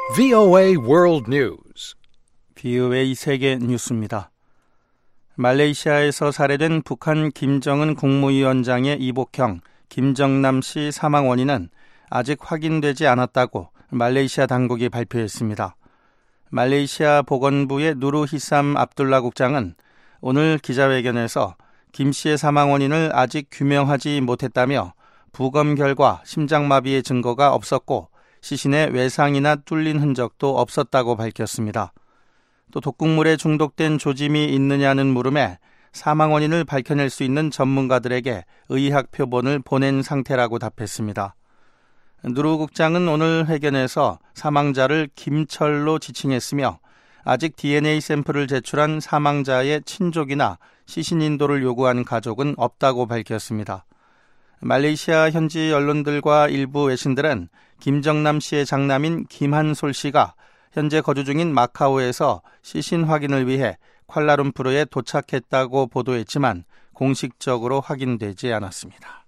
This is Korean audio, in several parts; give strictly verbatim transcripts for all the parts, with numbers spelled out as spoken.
브이오에이 World News. 브이오에이 세계 뉴스입니다. 말레이시아에서 살해된 북한 김정은 국무위원장의 이복형 김정남 씨 사망 원인은 아직 확인되지 않았다고 말레이시아 당국이 발표했습니다. 말레이시아 보건부의 누르히삼 압둘라 국장은 오늘 기자회견에서 김 씨의 사망 원인을 아직 규명하지 못했다며 부검 결과 심장마비의 증거가 없었고 시신에 외상이나 뚫린 흔적도 없었다고 밝혔습니다. 또 독극물에 중독된 조짐이 있느냐는 물음에 사망 원인을 밝혀낼 수 있는 전문가들에게 의학 표본을 보낸 상태라고 답했습니다. 누르 국장은 오늘 회견에서 사망자를 김철로 지칭했으며 아직 디엔에이 샘플을 제출한 사망자의 친족이나 시신 인도를 요구한 가족은 없다고 밝혔습니다. 말레이시아 현지 언론들과 일부 외신들은 김정남 씨의 장남인 김한솔 씨가 현재 거주 중인 마카오에서 시신 확인을 위해 쿠알라룸푸르에 도착했다고 보도했지만 공식적으로 확인되지 않았습니다.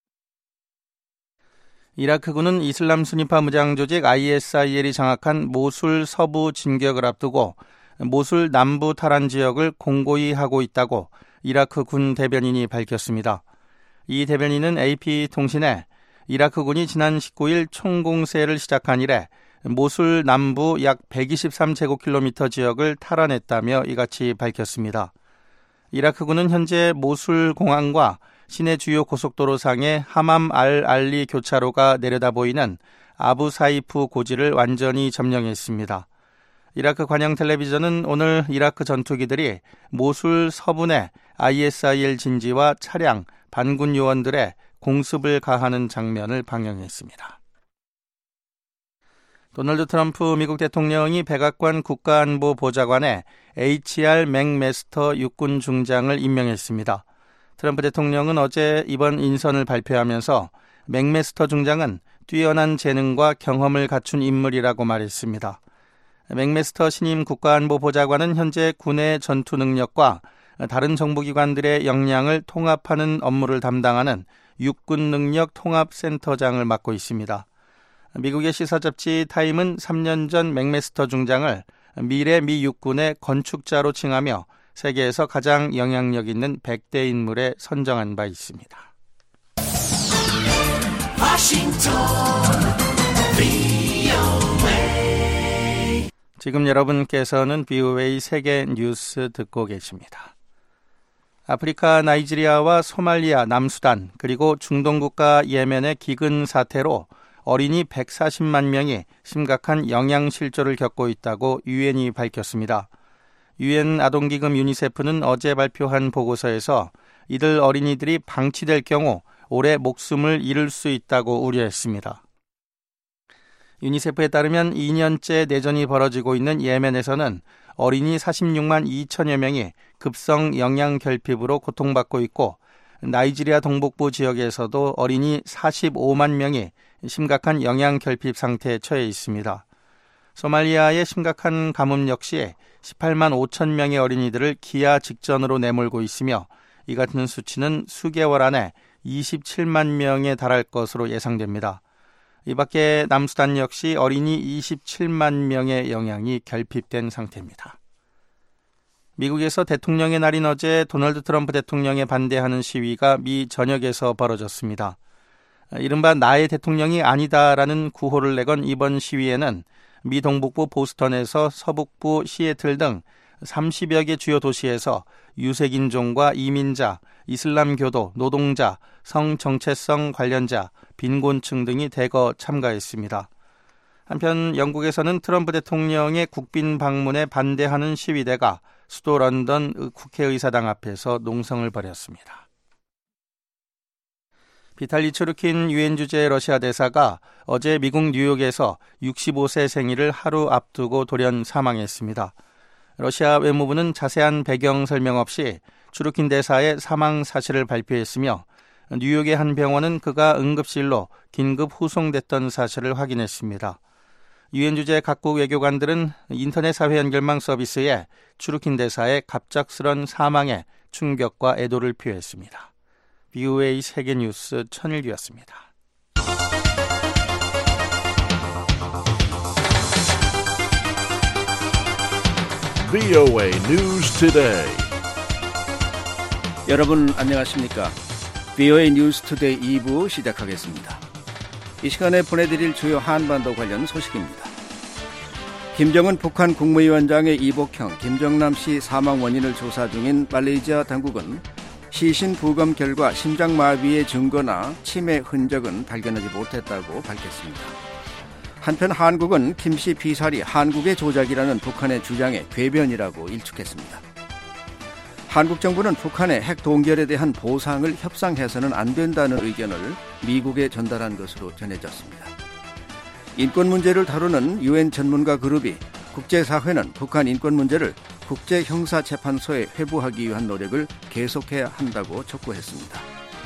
이라크군은 이슬람 순위파 무장 조직 아이에스아이엘이 장악한 모술 서부 진격을 앞두고 모술 남부 타란 지역을 공고히 하고 있다고 이라크 군 대변인이 밝혔습니다. 이 대변인은 에이피통신에 이라크군이 지난 십구일 총공세를 시작한 이래 모술 남부 약 백이십삼 제곱킬로미터 지역을 탈환했다며 이같이 밝혔습니다. 이라크군은 현재 모술 공항과 시내 주요 고속도로상의 하맘 알 알리 교차로가 내려다 보이는 아부 사이프 고지를 완전히 점령했습니다. 이라크 관영 텔레비전은 오늘 이라크 전투기들이 모술 서부내 아이에스아이엘 진지와 차량, 반군 요원들의 공습을 가하는 장면을 방영했습니다. 도널드 트럼프 미국 대통령이 백악관 국가안보보좌관에 에이치알 맥메스터 육군 중장을 임명했습니다. 트럼프 대통령은 어제 이번 인선을 발표하면서 맥메스터 중장은 뛰어난 재능과 경험을 갖춘 인물이라고 말했습니다. 맥메스터 신임 국가안보보좌관은 현재 군의 전투 능력과 다른 정보기관들의 역량을 통합하는 업무를 담당하는 육군능력통합센터장을 맡고 있습니다. 미국의 시사잡지 타임은 삼 년 전 맥메스터 중장을 미래 미 육군의 건축자로 칭하며 세계에서 가장 영향력 있는 백 대 인물에 선정한 바 있습니다. 워싱턴 브이오에이. 지금 여러분께서는 브이오에이 세계 뉴스 듣고 계십니다. 아프리카 나이지리아와 소말리아, 남수단, 그리고 중동국가 예멘의 기근 사태로 어린이 백사십만 명이 심각한 영양실조를 겪고 있다고 유엔이 밝혔습니다. 유엔 아동기금 유니세프는 어제 발표한 보고서에서 이들 어린이들이 방치될 경우 올해 목숨을 잃을 수 있다고 우려했습니다. 유니세프에 따르면 이 년째 내전이 벌어지고 있는 예멘에서는 어린이 사십육만 이천여 명이 급성 영양결핍으로 고통받고 있고 나이지리아 동북부 지역에서도 어린이 사십오만 명이 심각한 영양결핍 상태에 처해 있습니다. 소말리아의 심각한 가뭄 역시 십팔만 오천 명의 어린이들을 기아 직전으로 내몰고 있으며 이 같은 수치는 수개월 안에 이십칠만 명에 달할 것으로 예상됩니다. 이 밖에 남수단 역시 어린이 이십칠만 명의 영양이 결핍된 상태입니다. 미국에서 대통령의 날인 어제 도널드 트럼프 대통령에 반대하는 시위가 미 전역에서 벌어졌습니다. 이른바 나의 대통령이 아니다라는 구호를 내건 이번 시위에는 미 동북부 보스턴에서 서북부 시애틀 등 삼십여 개 주요 도시에서 유색인종과 이민자, 이슬람교도, 노동자, 성정체성 관련자, 빈곤층 등이 대거 참가했습니다. 한편 영국에서는 트럼프 대통령의 국빈 방문에 반대하는 시위대가 수도 런던 국회의사당 앞에서 농성을 벌였습니다. 비탈리 추르킨 유엔 주재 러시아 대사가 어제 미국 뉴욕에서 육십오 세 생일을 하루 앞두고 돌연 사망했습니다. 러시아 외무부는 자세한 배경 설명 없이 추르킨 대사의 사망 사실을 발표했으며 뉴욕의 한 병원은 그가 응급실로 긴급 후송됐던 사실을 확인했습니다. 유엔 주재 각국 외교관들은 인터넷 사회 연결망 서비스에 추르킨 대사의 갑작스런 사망에 충격과 애도를 표했습니다. 브이오에이 세계뉴스 천일규였습니다. 브이오에이 News Today. 여러분 안녕하십니까? 브이오에이 News Today 이 부 시작하겠습니다. 이 시간에 보내드릴 주요 한반도 관련 소식입니다. 김정은 북한 국무위원장의 이복형 김정남 씨 사망 원인을 조사 중인 말레이시아 당국은 시신 부검 결과 심장마비의 증거나 치매 흔적은 발견하지 못했다고 밝혔습니다. 한편 한국은 김 씨 피살이 한국의 조작이라는 북한의 주장에 궤변이라고 일축했습니다. 한국 정부는 북한의 핵 동결에 대한 보상을 협상해서는 안 된다는 의견을 미국에 전달한 것으로 전해졌습니다. 인권 문제를 다루는 유엔 전문가 그룹이 국제사회는 북한 인권 문제를 국제형사재판소에 회부하기 위한 노력을 계속해야 한다고 촉구했습니다.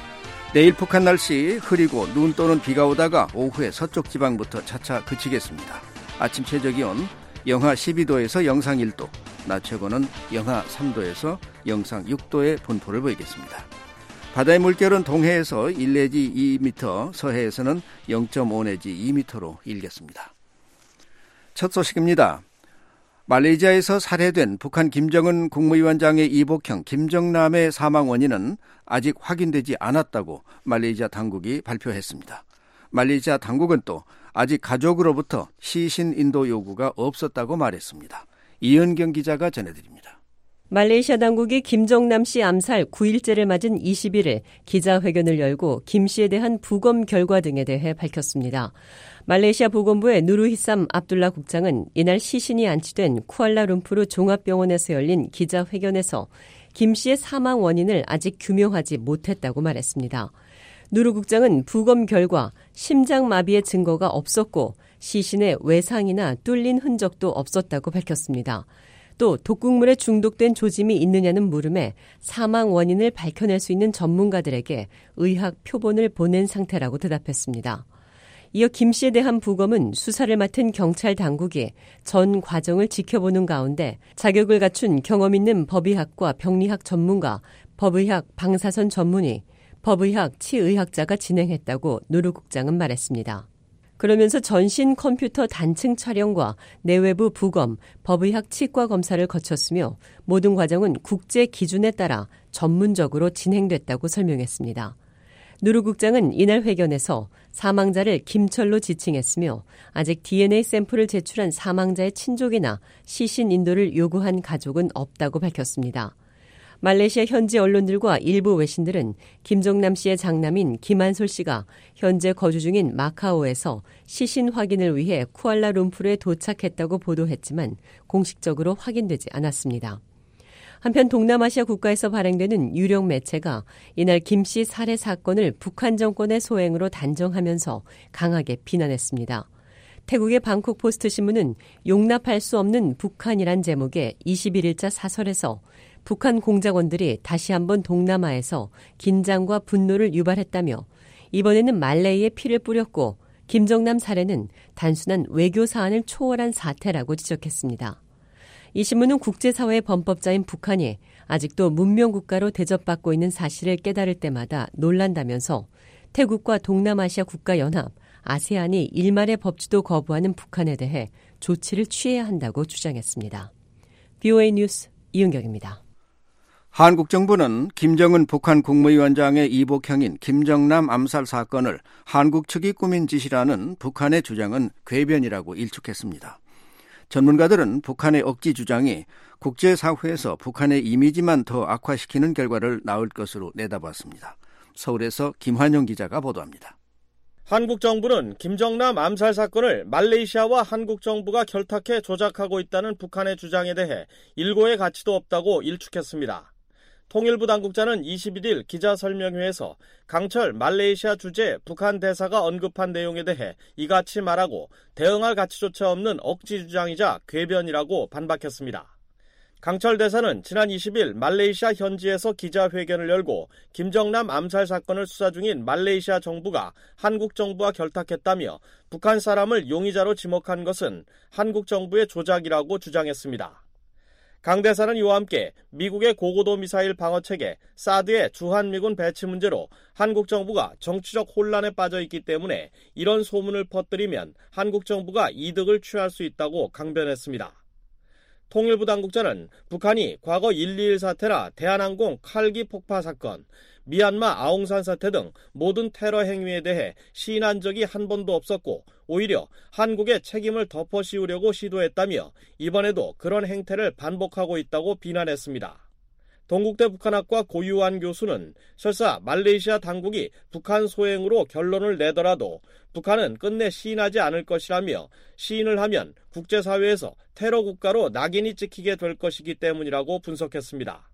내일 북한 날씨 흐리고 눈 또는 비가 오다가 오후에 서쪽 지방부터 차차 그치겠습니다. 아침 최저기온 영하 십이 도에서 영상 일 도, 낮 최고는 영하 삼 도에서 영상 육 도의 분포를 보이겠습니다. 바다의 물결은 동해에서 일 내지 이 미터, 서해에서는 영 점 오 내지 이 미터로 일겠습니다. 첫 소식입니다. 말레이시아에서 살해된 북한 김정은 국무위원장의 이복형 김정남의 사망 원인은 아직 확인되지 않았다고 말레이시아 당국이 발표했습니다. 말레이시아 당국은 또 아직 가족으로부터 시신 인도 요구가 없었다고 말했습니다. 이은경 기자가 전해드립니다. 말레이시아 당국이 김정남 씨 암살 구 일째를 맞은 이십 일에 기자회견을 열고 김 씨에 대한 부검 결과 등에 대해 밝혔습니다. 말레이시아 보건부의 누르히삼 압둘라 국장은 이날 시신이 안치된 쿠알라룸푸르 종합병원에서 열린 기자회견에서 김 씨의 사망 원인을 아직 규명하지 못했다고 말했습니다. 누르 국장은 부검 결과 심장마비의 증거가 없었고 시신의 외상이나 뚫린 흔적도 없었다고 밝혔습니다. 또 독극물에 중독된 조짐이 있느냐는 물음에 사망 원인을 밝혀낼 수 있는 전문가들에게 의학 표본을 보낸 상태라고 대답했습니다. 이어 김 씨에 대한 부검은 수사를 맡은 경찰 당국이 전 과정을 지켜보는 가운데 자격을 갖춘 경험 있는 법의학과 병리학 전문가, 법의학 방사선 전문의, 법의학 치의학자가 진행했다고 누르 국장은 말했습니다. 그러면서 전신 컴퓨터 단층 촬영과 내외부 부검, 법의학 치과 검사를 거쳤으며 모든 과정은 국제 기준에 따라 전문적으로 진행됐다고 설명했습니다. 누르 국장은 이날 회견에서 사망자를 김철로 지칭했으며 아직 디엔에이 샘플을 제출한 사망자의 친족이나 시신 인도를 요구한 가족은 없다고 밝혔습니다. 말레이시아 현지 언론들과 일부 외신들은 김정남 씨의 장남인 김한솔 씨가 현재 거주 중인 마카오에서 시신 확인을 위해 쿠알라룸푸르에 도착했다고 보도했지만 공식적으로 확인되지 않았습니다. 한편 동남아시아 국가에서 발행되는 유력 매체가 이날 김 씨 살해 사건을 북한 정권의 소행으로 단정하면서 강하게 비난했습니다. 태국의 방콕 포스트 신문은 용납할 수 없는 북한이란 제목의 이십일 일자 사설에서 북한 공작원들이 다시 한번 동남아에서 긴장과 분노를 유발했다며 이번에는 말레이에 피를 뿌렸고 김정남 살해는 단순한 외교 사안을 초월한 사태라고 지적했습니다. 이 신문은 국제사회의 범법자인 북한이 아직도 문명국가로 대접받고 있는 사실을 깨달을 때마다 놀란다면서 태국과 동남아시아 국가연합, 아세안이 일말의 법치도 거부하는 북한에 대해 조치를 취해야 한다고 주장했습니다. 브이오에이 뉴스 이은경입니다. 한국 정부는 김정은 북한 국무위원장의 이복형인 김정남 암살 사건을 한국 측이 꾸민 짓이라는 북한의 주장은 궤변이라고 일축했습니다. 전문가들은 북한의 억지 주장이 국제사회에서 북한의 이미지만 더 악화시키는 결과를 낳을 것으로 내다봤습니다. 서울에서 김환영 기자가 보도합니다. 한국 정부는 김정남 암살 사건을 말레이시아와 한국 정부가 결탁해 조작하고 있다는 북한의 주장에 대해 일고의 가치도 없다고 일축했습니다. 통일부 당국자는 이십일 일 기자설명회에서 강철 말레이시아 주재 북한 대사가 언급한 내용에 대해 이같이 말하고 대응할 가치조차 없는 억지 주장이자 궤변이라고 반박했습니다. 강철 대사는 지난 이십 일 말레이시아 현지에서 기자회견을 열고 김정남 암살 사건을 수사 중인 말레이시아 정부가 한국 정부와 결탁했다며 북한 사람을 용의자로 지목한 것은 한국 정부의 조작이라고 주장했습니다. 강 대사는 이와 함께 미국의 고고도 미사일 방어체계 사드의 주한미군 배치 문제로 한국 정부가 정치적 혼란에 빠져 있기 때문에 이런 소문을 퍼뜨리면 한국 정부가 이득을 취할 수 있다고 강변했습니다. 통일부 당국자는 북한이 과거 일 이일 사태나 대한항공 칼기 폭파 사건, 미얀마 아웅산 사태 등 모든 테러 행위에 대해 시인한 적이 한 번도 없었고 오히려 한국의 책임을 덮어씌우려고 시도했다며 이번에도 그런 행태를 반복하고 있다고 비난했습니다. 동국대 북한학과 고유한 교수는 설사 말레이시아 당국이 북한 소행으로 결론을 내더라도 북한은 끝내 시인하지 않을 것이라며 시인을 하면 국제사회에서 테러 국가로 낙인이 찍히게 될 것이기 때문이라고 분석했습니다.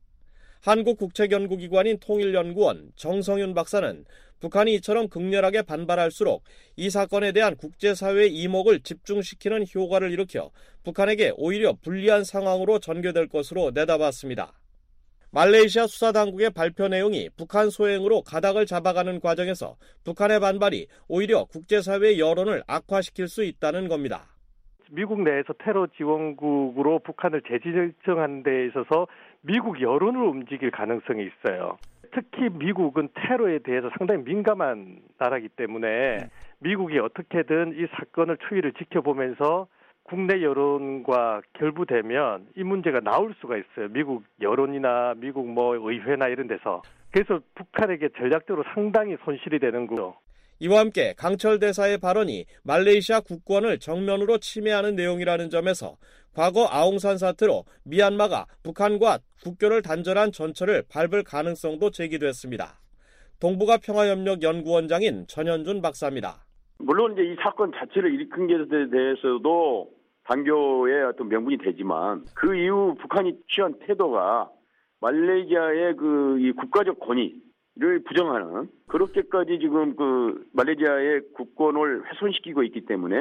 한국국책연구기관인 통일연구원 정성윤 박사는 북한이 이처럼 극렬하게 반발할수록 이 사건에 대한 국제사회의 이목을 집중시키는 효과를 일으켜 북한에게 오히려 불리한 상황으로 전개될 것으로 내다봤습니다. 말레이시아 수사당국의 발표 내용이 북한 소행으로 가닥을 잡아가는 과정에서 북한의 반발이 오히려 국제사회의 여론을 악화시킬 수 있다는 겁니다. 미국 내에서 테러 지원국으로 북한을 재지정하는 데 있어서 미국 여론을 움직일 가능성이 있어요. 특히 미국은 테러에 대해서 상당히 민감한 나라이기 때문에 미국이 어떻게든 이 사건을 추이를 지켜보면서 국내 여론과 결부되면 이 문제가 나올 수가 있어요. 미국 여론이나 미국 뭐 의회나 이런 데서. 그래서 북한에게 전략적으로 상당히 손실이 되는 거죠. 이와 함께 강철 대사의 발언이 말레이시아 국권을 정면으로 침해하는 내용이라는 점에서 과거 아웅산 사태로 미얀마가 북한과 국교를 단절한 전철을 밟을 가능성도 제기됐습니다. 동북아 평화협력연구원장인 전현준 박사입니다. 물론 이제 이 사건 자체를 일으킨 것에 대해서도 반교의 어떤 명분이 되지만 그 이후 북한이 취한 태도가 말레이시아의 그 이 국가적 권위를 부정하는 그렇게까지 지금 그 말레이시아의 국권을 훼손시키고 있기 때문에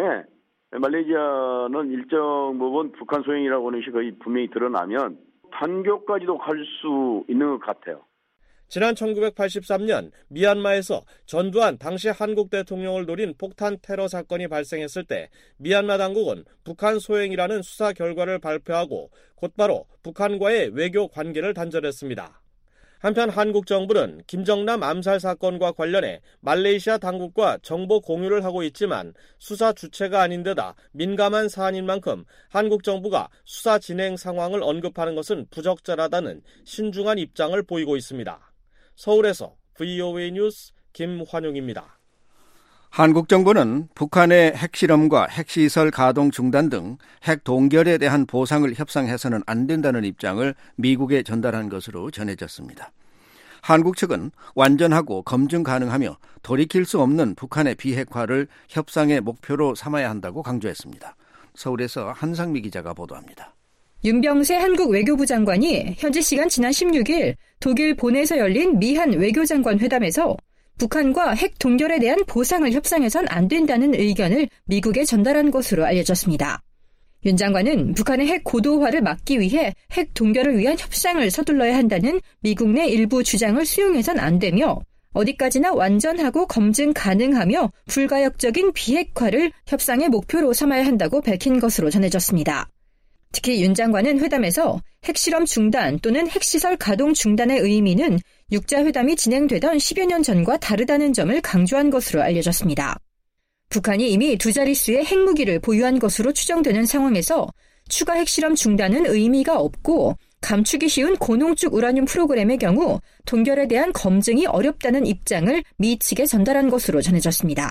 말레이시아는 일정 부분 북한 소행이라고 하는 것이 분명히 드러나면 반교까지도 갈 수 있는 것 같아요. 지난 천구백팔십삼 년 미얀마에서 전두환 당시 한국 대통령을 노린 폭탄 테러 사건이 발생했을 때 미얀마 당국은 북한 소행이라는 수사 결과를 발표하고 곧바로 북한과의 외교 관계를 단절했습니다. 한편 한국 정부는 김정남 암살 사건과 관련해 말레이시아 당국과 정보 공유를 하고 있지만 수사 주체가 아닌 데다 민감한 사안인 만큼 한국 정부가 수사 진행 상황을 언급하는 것은 부적절하다는 신중한 입장을 보이고 있습니다. 서울에서 브이오에이 뉴스 김환용입니다. 한국 정부는 북한의 핵실험과 핵시설 가동 중단 등 핵 동결에 대한 보상을 협상해서는 안 된다는 입장을 미국에 전달한 것으로 전해졌습니다. 한국 측은 완전하고 검증 가능하며 돌이킬 수 없는 북한의 비핵화를 협상의 목표로 삼아야 한다고 강조했습니다. 서울에서 한상미 기자가 보도합니다. 윤병세 한국 외교부 장관이 현지 시간 지난 십육 일 독일 본에서 열린 미한 외교장관 회담에서 북한과 핵 동결에 대한 보상을 협상해선 안 된다는 의견을 미국에 전달한 것으로 알려졌습니다. 윤 장관은 북한의 핵 고도화를 막기 위해 핵 동결을 위한 협상을 서둘러야 한다는 미국 내 일부 주장을 수용해선 안 되며 어디까지나 완전하고 검증 가능하며 불가역적인 비핵화를 협상의 목표로 삼아야 한다고 밝힌 것으로 전해졌습니다. 특히 윤 장관은 회담에서 핵실험 중단 또는 핵시설 가동 중단의 의미는 육자회담이 진행되던 십여 년 전과 다르다는 점을 강조한 것으로 알려졌습니다. 북한이 이미 두 자릿수의 핵무기를 보유한 것으로 추정되는 상황에서 추가 핵실험 중단은 의미가 없고 감추기 쉬운 고농축 우라늄 프로그램의 경우 동결에 대한 검증이 어렵다는 입장을 미 측에 전달한 것으로 전해졌습니다.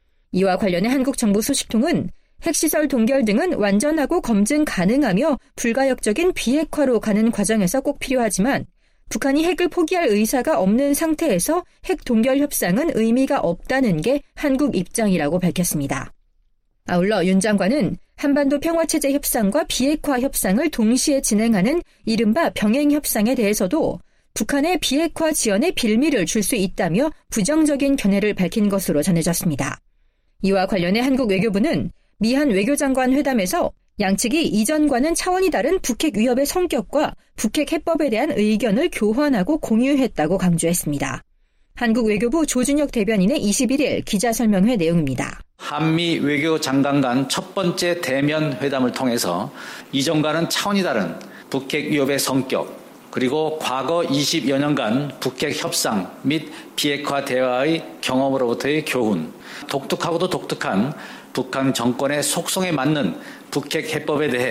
이와 관련해 한국 정부 소식통은 핵시설 동결 등은 완전하고 검증 가능하며 불가역적인 비핵화로 가는 과정에서 꼭 필요하지만 북한이 핵을 포기할 의사가 없는 상태에서 핵 동결 협상은 의미가 없다는 게 한국 입장이라고 밝혔습니다. 아울러 윤 장관은 한반도 평화체제 협상과 비핵화 협상을 동시에 진행하는 이른바 병행협상에 대해서도 북한의 비핵화 지연에 빌미를 줄 수 있다며 부정적인 견해를 밝힌 것으로 전해졌습니다. 이와 관련해 한국 외교부는 미한 외교장관 회담에서 양측이 이전과는 차원이 다른 북핵 위협의 성격과 북핵 해법에 대한 의견을 교환하고 공유했다고 강조했습니다. 한국 외교부 조준혁 대변인의 이십일 일 기자설명회 내용입니다. 한미 외교장관 간 첫 번째 대면 회담을 통해서 이전과는 차원이 다른 북핵 위협의 성격, 그리고 과거 이십여 년간 북핵 협상 및 비핵화 대화의 경험으로부터의 교훈, 독특하고도 독특한 북한 정권의 속성에 맞는 북핵 해법에 대해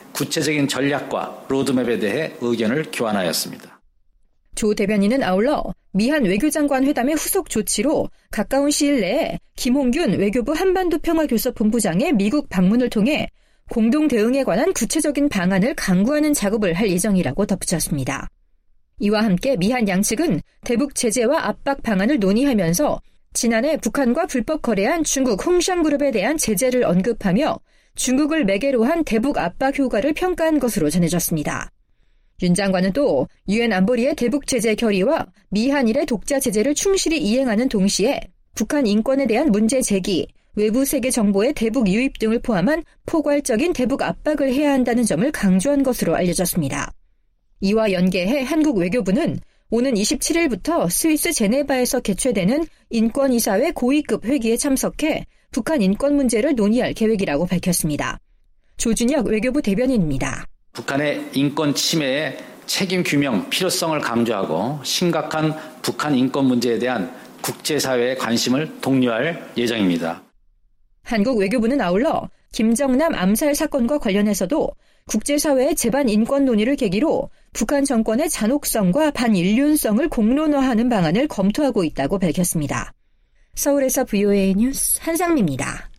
구체적인 전략과 로드맵에 대해 의견을 교환하였습니다. 조 대변인은 아울러 미한 외교장관 회담의 후속 조치로 가까운 시일 내에 김홍균 외교부 한반도평화교섭본부장의 미국 방문을 통해 공동 대응에 관한 구체적인 방안을 강구하는 작업을 할 예정이라고 덧붙였습니다. 이와 함께 미한 양측은 대북 제재와 압박 방안을 논의하면서 지난해 북한과 불법 거래한 중국 홍샹그룹에 대한 제재를 언급하며 중국을 매개로 한 대북 압박 효과를 평가한 것으로 전해졌습니다. 윤 장관은 또 유엔 안보리의 대북 제재 결의와 미한일의 독자 제재를 충실히 이행하는 동시에 북한 인권에 대한 문제 제기, 외부 세계 정보의 대북 유입 등을 포함한 포괄적인 대북 압박을 해야 한다는 점을 강조한 것으로 알려졌습니다. 이와 연계해 한국 외교부는 오는 이십칠일부터 스위스 제네바에서 개최되는 인권이사회 고위급 회기에 참석해 북한 인권 문제를 논의할 계획이라고 밝혔습니다. 조준혁 외교부 대변인입니다. 북한의 인권 침해의 책임 규명 필요성을 강조하고 심각한 북한 인권 문제에 대한 국제사회의 관심을 독려할 예정입니다. 한국 외교부는 아울러 김정남 암살 사건과 관련해서도 국제사회의 제반 인권 논의를 계기로 북한 정권의 잔혹성과 반인륜성을 공론화하는 방안을 검토하고 있다고 밝혔습니다. 서울에서 브이오에이 뉴스 한상미입니다.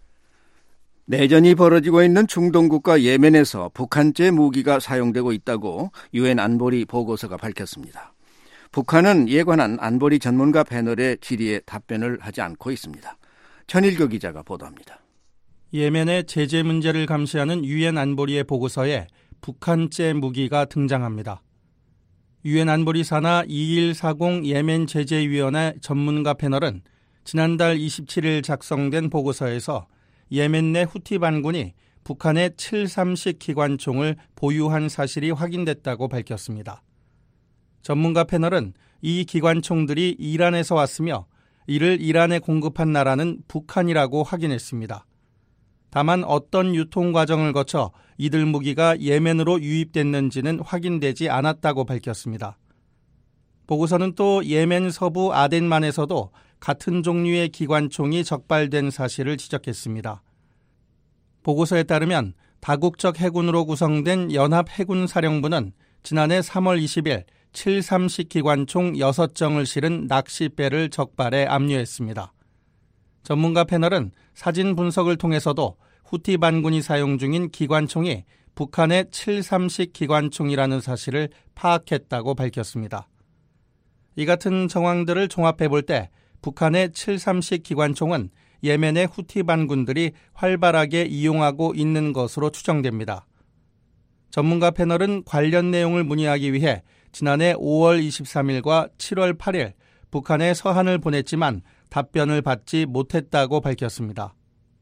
내전이 벌어지고 있는 중동 국가 예멘에서 북한제 무기가 사용되고 있다고 유엔 안보리 보고서가 밝혔습니다. 북한은 이에 관한 안보리 전문가 패널의 질의에 답변을 하지 않고 있습니다. 천일교 기자가 보도합니다. 예멘의 제재 문제를 감시하는 유엔 안보리의 보고서에 북한제 무기가 등장합니다. 유엔 안보리 산하 이일사공 예멘 제재위원회 전문가 패널은 지난달 이십칠일 작성된 보고서에서 예멘 내 후티 반군이 북한의 칠삼식 기관총을 보유한 사실이 확인됐다고 밝혔습니다. 전문가 패널은 이 기관총들이 이란에서 왔으며 이를 이란에 공급한 나라는 북한이라고 확인했습니다. 다만 어떤 유통 과정을 거쳐 이들 무기가 예멘으로 유입됐는지는 확인되지 않았다고 밝혔습니다. 보고서는 또 예멘 서부 아덴만에서도 같은 종류의 기관총이 적발된 사실을 지적했습니다. 보고서에 따르면 다국적 해군으로 구성된 연합해군사령부는 지난해 삼월 이십일 칠삼식 기관총 여섯 정을 실은 낚싯배를 적발해 압류했습니다. 전문가 패널은 사진 분석을 통해서도 후티 반군이 사용 중인 기관총이 북한의 칠삼식 기관총이라는 사실을 파악했다고 밝혔습니다. 이 같은 정황들을 종합해 볼 때 북한의 칠삼식 기관총은 예멘의 후티 반군들이 활발하게 이용하고 있는 것으로 추정됩니다. 전문가 패널은 관련 내용을 문의하기 위해 지난해 오월 이십삼일과 칠월 팔일 북한에 서한을 보냈지만 답변을 받지 못했다고 밝혔습니다.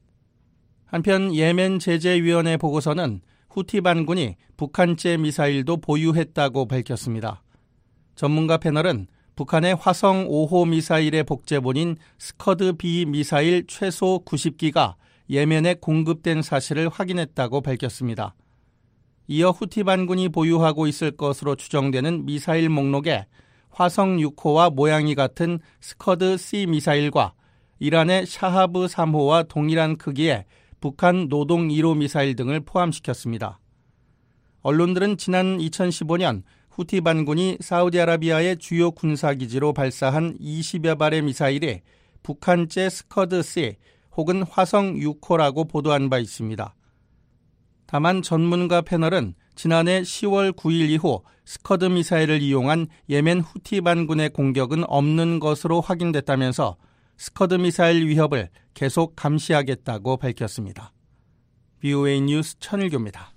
한편 예멘 제재위원회 보고서는 후티 반군이 북한제 미사일도 보유했다고 밝혔습니다. 전문가 패널은 북한의 화성 오호 미사일의 복제본인 스커드-B 미사일 최소 구십 기가 예멘에 공급된 사실을 확인했다고 밝혔습니다. 이어 후티 반군이 보유하고 있을 것으로 추정되는 미사일 목록에 화성 육 호와 모양이 같은 스커드-C 미사일과 이란의 샤하브 삼 호와 동일한 크기의 북한 노동 일 호 미사일 등을 포함시켰습니다. 언론들은 지난 이천십오년 후티 반군이 사우디아라비아의 주요 군사기지로 발사한 이십여 발의 미사일이 북한제 스커드-C 혹은 화성 육 호라고 보도한 바 있습니다. 다만 전문가 패널은 지난해 시월 구일 이후 스커드 미사일을 이용한 예멘 후티 반군의 공격은 없는 것으로 확인됐다면서 스커드 미사일 위협을 계속 감시하겠다고 밝혔습니다. 브이오에이 뉴스 천일교입니다.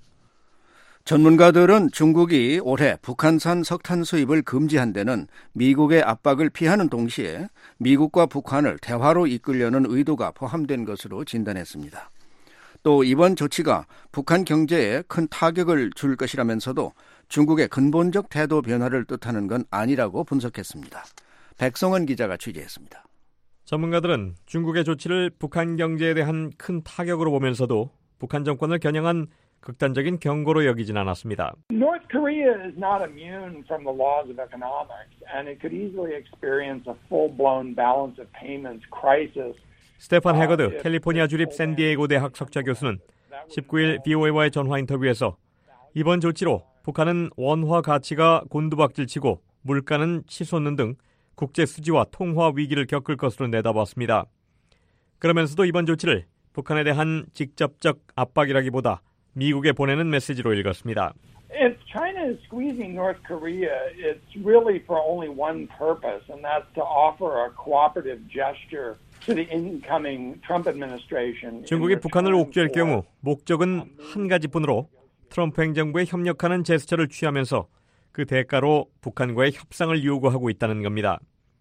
전문가들은 중국이 올해 북한산 석탄 수입을 금지한 데는 미국의 압박을 피하는 동시에 미국과 북한을 대화로 이끌려는 의도가 포함된 것으로 진단했습니다. 또 이번 조치가 북한 경제에 큰 타격을 줄 것이라면서도 중국의 근본적 태도 변화를 뜻하는 건 아니라고 분석했습니다. 백성원 기자가 취재했습니다. 전문가들은 중국의 조치를 북한 경제에 대한 큰 타격으로 보면서도 북한 정권을 겨냥한 극단적인 경고로 여기진 않았습니다. North Korea is not immune from the laws of economics, and it could easily experience a full-blown balance of payments crisis. 스테판 해거드 캘리포니아 주립 샌디에이고 대학 석좌 교수는 십구일 브이오에이와의 전화 인터뷰에서 이번 조치로 북한은 원화 가치가 곤두박질치고 물가는 치솟는 등 국제 수지와 통화 위기를 겪을 것으로 내다봤습니다. 그러면서도 이번 조치를 북한에 대한 직접적 압박이라기보다 미국에 보내는 메시지로 읽었습니다. If China is squeezing North Korea, it's really for only one purpose, and that's to offer a cooperative gesture to the incoming Trump administration. 중국이 북한을 옥죄할 경우 목적은 한 가지뿐으로 트럼프 행정부에 협력하는 제스처를 취하면서 그 대가로 북한과의 협상을 요구하고 있다는 겁니다.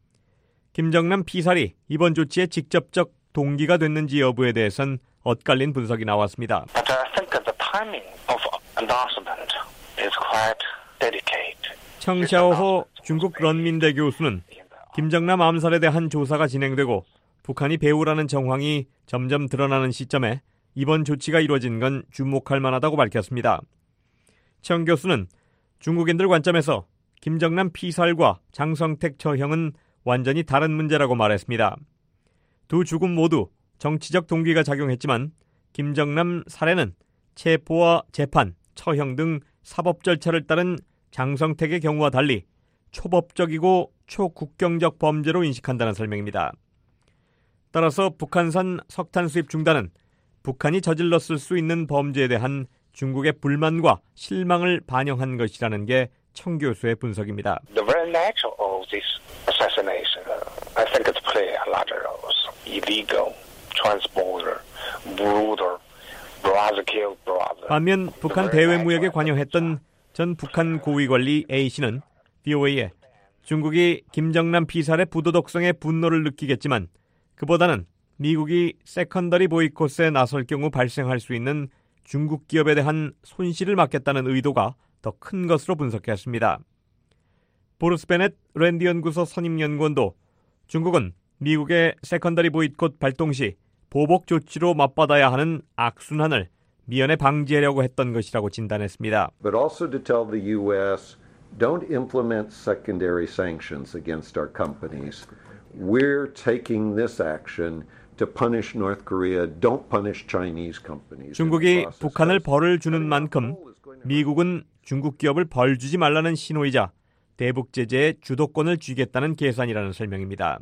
김정남 피살이 이번 조치의 직접적 동기가 됐는지 여부에 대해선 엇갈린 분석이 나왔습니다. But I think the timing of announcement is quite delicate. 청샤오호 중국 런민대 교수는 김정남 암살에 대한 조사가 진행되고 북한이 배후라는 정황이 점점 드러나는 시점에 이번 조치가 이루어진 건 주목할 만하다고 밝혔습니다. 청 교수는 중국인들 관점에서 김정남 피살과 장성택 처형은 완전히 다른 문제라고 말했습니다. 두 죽음 모두 정치적 동기가 작용했지만 김정남 살해는 체포와 재판, 처형 등 사법 절차를 따른 장성택의 경우와 달리 초법적이고 초국경적 범죄로 인식한다는 설명입니다. 따라서 북한산 석탄 수입 중단은 북한이 저질렀을 수 있는 범죄에 대한 중국의 불만과 실망을 반영한 것이라는 게 청 교수의 분석입니다. The very nature of this assassination, I think it plays a large role. Illegal, transborder, brutal, brother kill brother. 반면 북한 대외무역에 관여했던 전 북한 고위관리 A씨는 브이오에이에 중국이 김정남 피살의 부도덕성에 분노를 느끼겠지만 그보다는 미국이 세컨더리 보이콧에 나설 경우 발생할 수 있는 중국 기업에 대한 손실을 막겠다는 의도가 더 큰 것으로 분석했습니다. 보르스 베넷 랜디 연구소 선임연구원도 중국은 미국의 세컨더리 보이콧 발동 시 보복 조치로 맞받아야 하는 악순환을 미연에 방지하려고 했던 것이라고 진단했습니다. But also to tell the U S, don't implement secondary sanctions against our companies. We're taking this action to punish North Korea. Don't punish Chinese companies. 중국이 북한을 벌을 주는 만큼 미국은 중국 기업을 벌 주지 말라는 신호이자 대북 제재의 주도권을 쥐겠다는 계산이라는 설명입니다.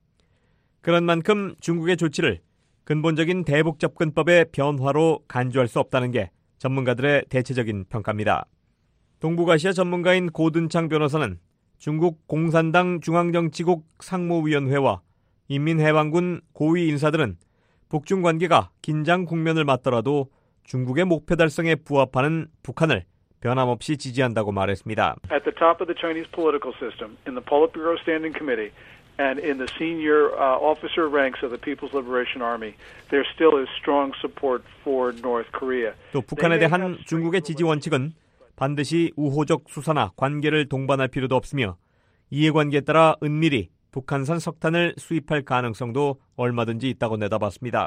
그런 만큼 중국의 조치를 근본적인 대북 접근법의 변화로 간주할 수 없다는 게 전문가들의 대체적인 평가입니다. 동북아시아 전문가인 고든창 변호사는 중국 공산당 중앙정치국 상무위원회와 인민해방군 고위 인사들은 북중 관계가 긴장 국면을 맞더라도 중국의 목표 달성에 부합하는 북한을 변함없이 지지한다고 말했습니다. At the top of the Chinese political system, in the Politburo Standing Committee, and in the senior uh, officer ranks of the People's Liberation Army, there still is strong support for North Korea. 또 북한에 대한 중국의 지지 원칙은 반드시 우호적 수사나 관계를 동반할 필요도 없으며 이해관계에 따라 은밀히 북한산 석탄을 수입할 가능성도 얼마든지 있다고 내다봤습니다.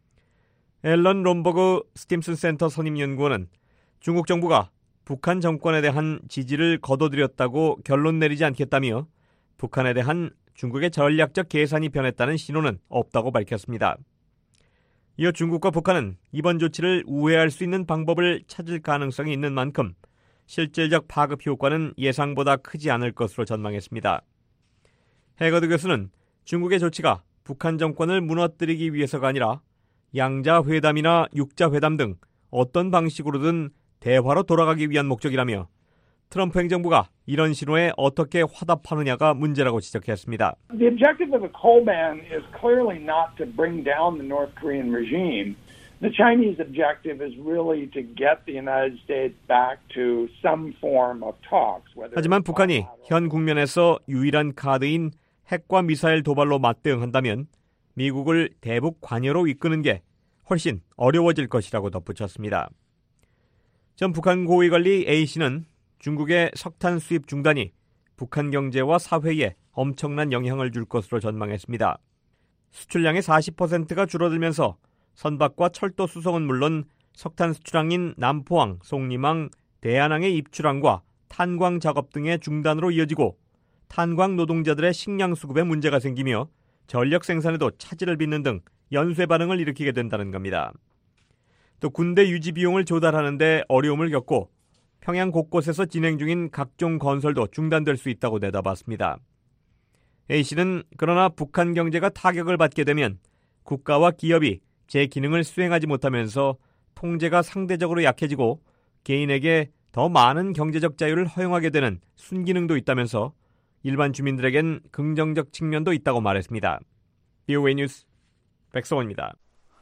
앨런 롬버그 스팀슨 센터 선임연구원은 중국 정부가 북한 정권에 대한 지지를 거둬들였다고 결론 내리지 않겠다며 북한에 대한 중국의 전략적 계산이 변했다는 신호는 없다고 밝혔습니다. 이어 중국과 북한은 이번 조치를 우회할 수 있는 방법을 찾을 가능성이 있는 만큼 실질적 파급 효과는 예상보다 크지 않을 것으로 전망했습니다. 해거드 교수는 중국의 조치가 북한 정권을 무너뜨리기 위해서가 아니라 양자 회담이나 육자 회담 등 어떤 방식으로든 대화로 돌아가기 위한 목적이라며 트럼프 행정부가 이런 신호에 어떻게 화답하느냐가 문제라고 지적했습니다. The objective of a coal ban is clearly not to bring down the North Korean regime. The Chinese objective is really to get the United States back to some form of talks. 하지만 북한이 현 국면에서 유일한 카드인 핵과 미사일 도발로 맞대응한다면 미국을 대북 관여로 이끄는 게 훨씬 어려워질 것이라고 덧붙였습니다. 전 북한 고위관리 A씨는 중국의 석탄 수입 중단이 북한 경제와 사회에 엄청난 영향을 줄 것으로 전망했습니다. 수출량의 사십 퍼센트가 줄어들면서 선박과 철도 수송은 물론 석탄 수출항인 남포항, 속림항, 대한항의 입출항과 탄광 작업 등의 중단으로 이어지고 탄광 노동자들의 식량 수급에 문제가 생기며 전력 생산에도 차질을 빚는 등 연쇄 반응을 일으키게 된다는 겁니다. 또 군대 유지 비용을 조달하는 데 어려움을 겪고 평양 곳곳에서 진행 중인 각종 건설도 중단될 수 있다고 내다봤습니다. A씨는 그러나 북한 경제가 타격을 받게 되면 국가와 기업이 제 기능을 수행하지 못하면서 통제가 상대적으로 약해지고 개인에게 더 많은 경제적 자유를 허용하게 되는 순기능도 있다면서 일반 주민들에겐 긍정적 측면도 있다고 말했습니다. 비오에이 뉴스 백성원입니다.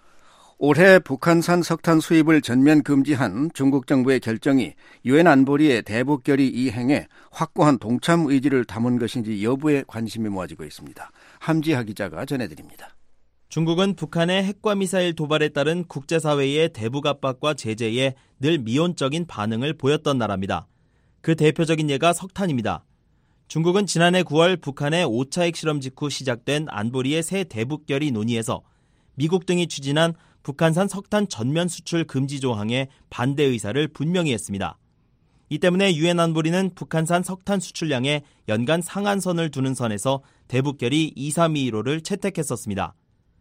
올해 북한산 석탄 수입을 전면 금지한 중국 정부의 결정이 유엔 안보리의 대북 결의 이행에 확고한 동참 의지를 담은 것인지 여부에 관심이 모아지고 있습니다. 함지하 기자가 전해드립니다. 중국은 북한의 핵과 미사일 도발에 따른 국제사회의 대북 압박과 제재에 늘 미온적인 반응을 보였던 나라입니다. 그 대표적인 예가 석탄입니다. 중국은 지난해 구월 북한의 오 차 핵실험 직후 시작된 안보리의 새 대북 결의 논의에서 미국 등이 추진한 북한산 석탄 전면 수출 금지 조항에 반대 의사를 분명히 했습니다. 이 때문에 유엔 안보리는 북한산 석탄 수출량에 연간 상한선을 두는 선에서 대북 결의 이삼이일호를 채택했었습니다.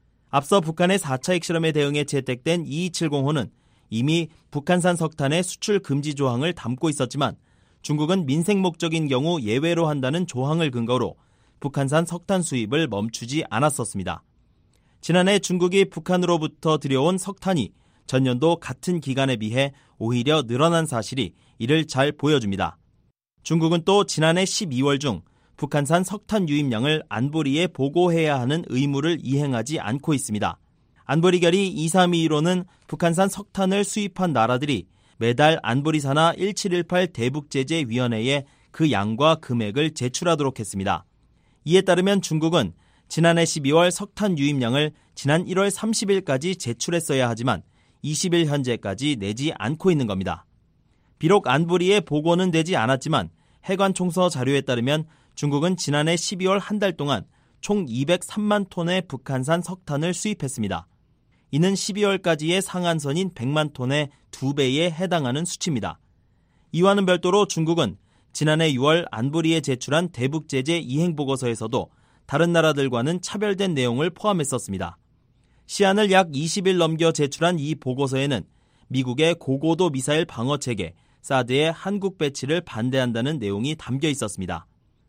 앞서 북한의 사 차 핵실험에 대응해 채택된 이이칠공호는 이미 북한산 석탄의 수출 금지 조항을 담고 있었지만 중국은 민생 목적인 경우 예외로 한다는 조항을 근거로 북한산 석탄 수입을 멈추지 않았었습니다. 지난해 중국이 북한으로부터 들여온 석탄이 전년도 같은 기간에 비해 오히려 늘어난 사실이 이를 잘 보여줍니다. 중국은 또 지난해 십이월 중 북한산 석탄 유입량을 안보리에 보고해야 하는 의무를 이행하지 않고 있습니다. 안보리 결의 이삼이일호는 북한산 석탄을 수입한 나라들이 매달 안보리 산하 일칠일팔 대북제재위원회에 그 양과 금액을 제출하도록 했습니다. 이에 따르면 중국은 지난해 십이월 석탄 유입량을 지난 일월 삼십일까지 제출했어야 하지만 이십 일 현재까지 내지 않고 있는 겁니다. 비록 안보리에 보고는 되지 않았지만 해관총서 자료에 따르면 중국은 지난해 십이월 한 달 동안 총 이백삼만 톤의 북한산 석탄을 수입했습니다. 이는 십이월까지의 상한선인 백만 톤의 두 배에 해당하는 수치입니다. 이와는 별도로 중국은 지난해 유월 안보리에 제출한 대북제재 이행보고서에서도 다른 나라들과는 차별된 내용을 포함했었습니다. 시한을 약 이십 일 넘겨 제출한 이 보고서에는 미국의 고고도 미사일 방어체계 사드의 한국 배치를 반대한다는 내용이 담겨 있었습니다.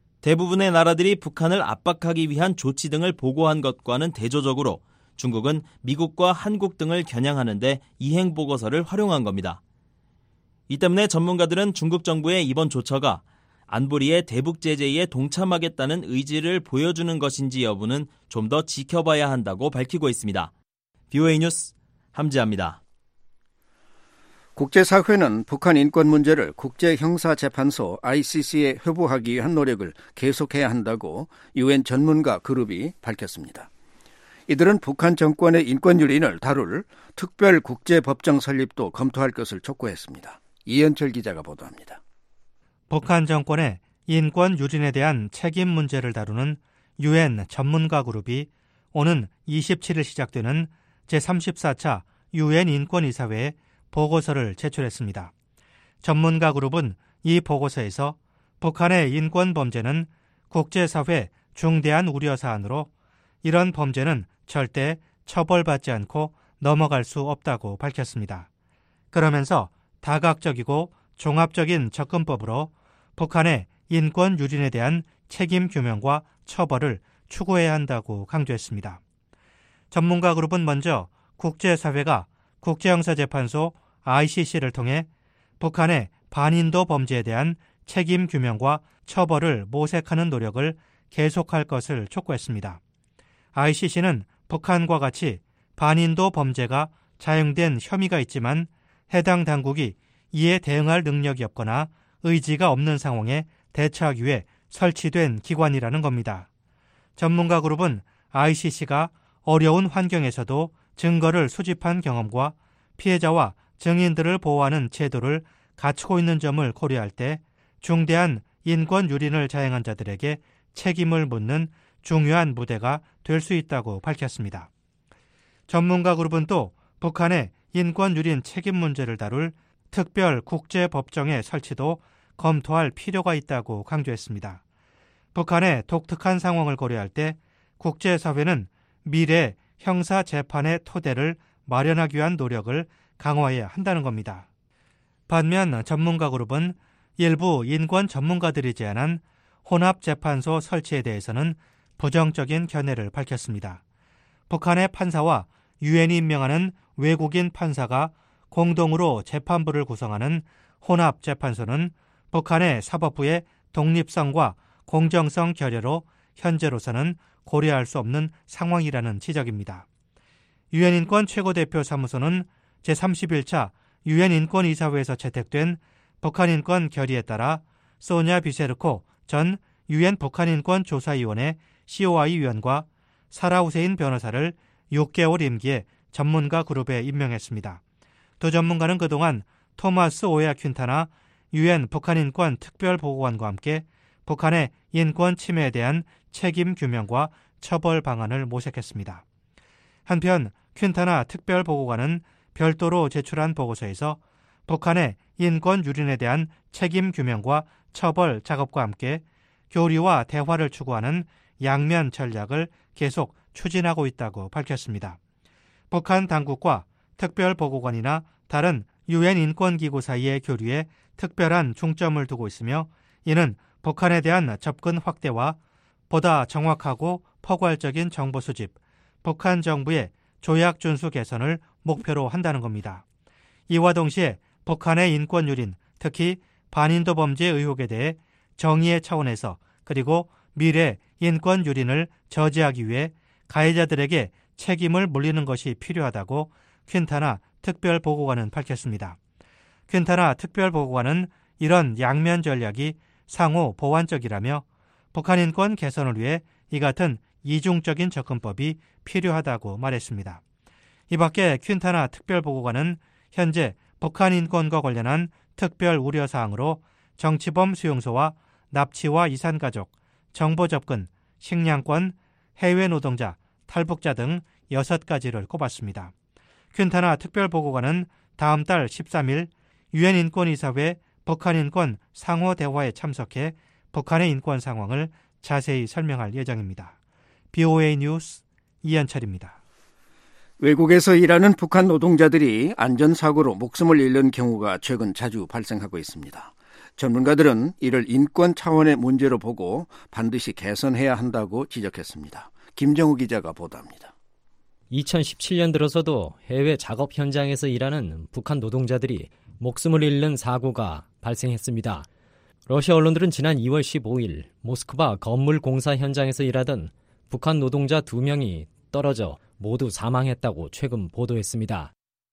대부분의 나라들이 북한을 압박하기 위한 조치 등을 보고한 것과는 대조적으로 중국은 미국과 한국 등을 겨냥하는 데 이행보고서를 활용한 겁니다. 이 때문에 전문가들은 중국 정부의 이번 조처가 안보리의 대북 제재에 동참하겠다는 의지를 보여주는 것인지 여부는 좀 더 지켜봐야 한다고 밝히고 있습니다. 비오에이 뉴스 함지아입니다. 국제사회는 북한 인권 문제를 국제형사재판소 아이씨씨에 회부하기 위한 노력을 계속해야 한다고 유엔 전문가 그룹이 밝혔습니다. 이들은 북한 정권의 인권 유린을 다룰 특별 국제법정 설립도 검토할 것을 촉구했습니다. 이현철 기자가 보도합니다. 북한 정권의 인권 유린에 대한 책임 문제를 다루는 유엔 전문가 그룹이 오는 이십칠 일 시작되는 제삼십사 차 유엔 인권이사회에 보고서를 제출했습니다. 전문가 그룹은 이 보고서에서 북한의 인권 범죄는 국제사회 중대한 우려 사안으로 이런 범죄는 절대 처벌받지 않고 넘어갈 수 없다고 밝혔습니다. 그러면서 다각적이고 종합적인 접근법으로 북한의 인권 유린에 대한 책임 규명과 처벌을 추구해야 한다고 강조했습니다. 전문가 그룹은 먼저 국제사회가 국제형사재판소 아이씨씨를 통해 북한의 반인도 범죄에 대한 책임 규명과 처벌을 모색하는 노력을 계속할 것을 촉구했습니다. 아이씨씨는 북한과 같이 반인도 범죄가 자행된 혐의가 있지만 해당 당국이 이에 대응할 능력이 없거나 의지가 없는 상황에 대처하기 위해 설치된 기관이라는 겁니다. 전문가 그룹은 아이씨씨가 어려운 환경에서도 증거를 수집한 경험과 피해자와 증인들을 보호하는 제도를 갖추고 있는 점을 고려할 때 중대한 인권 유린을 자행한 자들에게 책임을 묻는 중요한 무대가 될 수 있다고 밝혔습니다. 전문가 그룹은 또 북한의 인권 유린 책임 문제를 다룰 특별 국제법정의 설치도 검토할 필요가 있다고 강조했습니다. 북한의 독특한 상황을 고려할 때 국제사회는 미래 형사재판의 토대를 마련하기 위한 노력을 강화해야 한다는 겁니다. 반면 전문가 그룹은 일부 인권 전문가들이 제안한 혼합재판소 설치에 대해서는 부정적인 견해를 밝혔습니다. 북한의 판사와 유엔이 임명하는 외국인 판사가 공동으로 재판부를 구성하는 혼합재판소는 북한의 사법부의 독립성과 공정성 결여로 현재로서는 고려할 수 없는 상황이라는 지적입니다. 유엔 인권 최고대표 사무소는 제삼십일 차 유엔 인권이사회에서 채택된 북한 인권 결의에 따라 소냐 비세르코 전 유엔 북한인권 조사위원회 씨오아이 위원과 사라 후세인 변호사를 육 개월 임기의 전문가 그룹에 임명했습니다. 두 전문가는 그동안 토마스 오야 퀸타나 유엔 북한인권 특별보고관과 함께 북한의 인권 침해에 대한 책임 규명과 처벌 방안을 모색했습니다. 한편 퀸타나 특별보고관은 별도로 제출한 보고서에서 북한의 인권 유린에 대한 책임 규명과 처벌 작업과 함께 교류와 대화를 추구하는 양면 전략을 계속 추진하고 있다고 밝혔습니다. 북한 당국과 특별보고관이나 다른 유엔 인권기구 사이의 교류에 특별한 중점을 두고 있으며 이는 북한에 대한 접근 확대와 보다 정확하고 포괄적인 정보 수집, 북한 정부의 조약 준수 개선을 목표로 한다는 겁니다. 이와 동시에 북한의 인권 유린, 특히 반인도 범죄 의혹에 대해 정의의 차원에서 그리고 미래 인권 유린을 저지하기 위해 가해자들에게 책임을 물리는 것이 필요하다고 퀸타나 특별보고관은 밝혔습니다. 퀸타나 특별보고관은 이런 양면 전략이 상호 보완적이라며 북한 인권 개선을 위해 이 같은 이중적인 접근법이 필요하다고 말했습니다. 이 밖에 퀸타나 특별보고관은 현재 북한 인권과 관련한 특별 우려사항으로 정치범 수용소와 납치와 이산가족, 정보 접근, 식량권, 해외 노동자, 탈북자 등 여섯 가지를 꼽았습니다. 퀸타나 특별보고관은 다음 달 십삼 일 유엔 인권이사회 북한 인권 상호 대화에 참석해 북한의 인권 상황을 자세히 설명할 예정입니다. 비오에이 뉴스 이현철입니다. 외국에서 일하는 북한 노동자들이 안전사고로 목숨을 잃는 경우가 최근 자주 발생하고 있습니다. 전문가들은 이를 인권 차원의 문제로 보고 반드시 개선해야 한다고 지적했습니다. 김정우 기자가 보도합니다. 이천십칠 년 들어서도 해외 작업 현장에서 일하는 북한 노동자들이 목숨을 잃는 사고가 발생했습니다. 러시아 언론들은 지난 이월 십오일 모스크바 건물 공사 현장에서 일하던 북한 노동자 두 명이 떨어져 모두 사망했다고 최근 보도했습니다.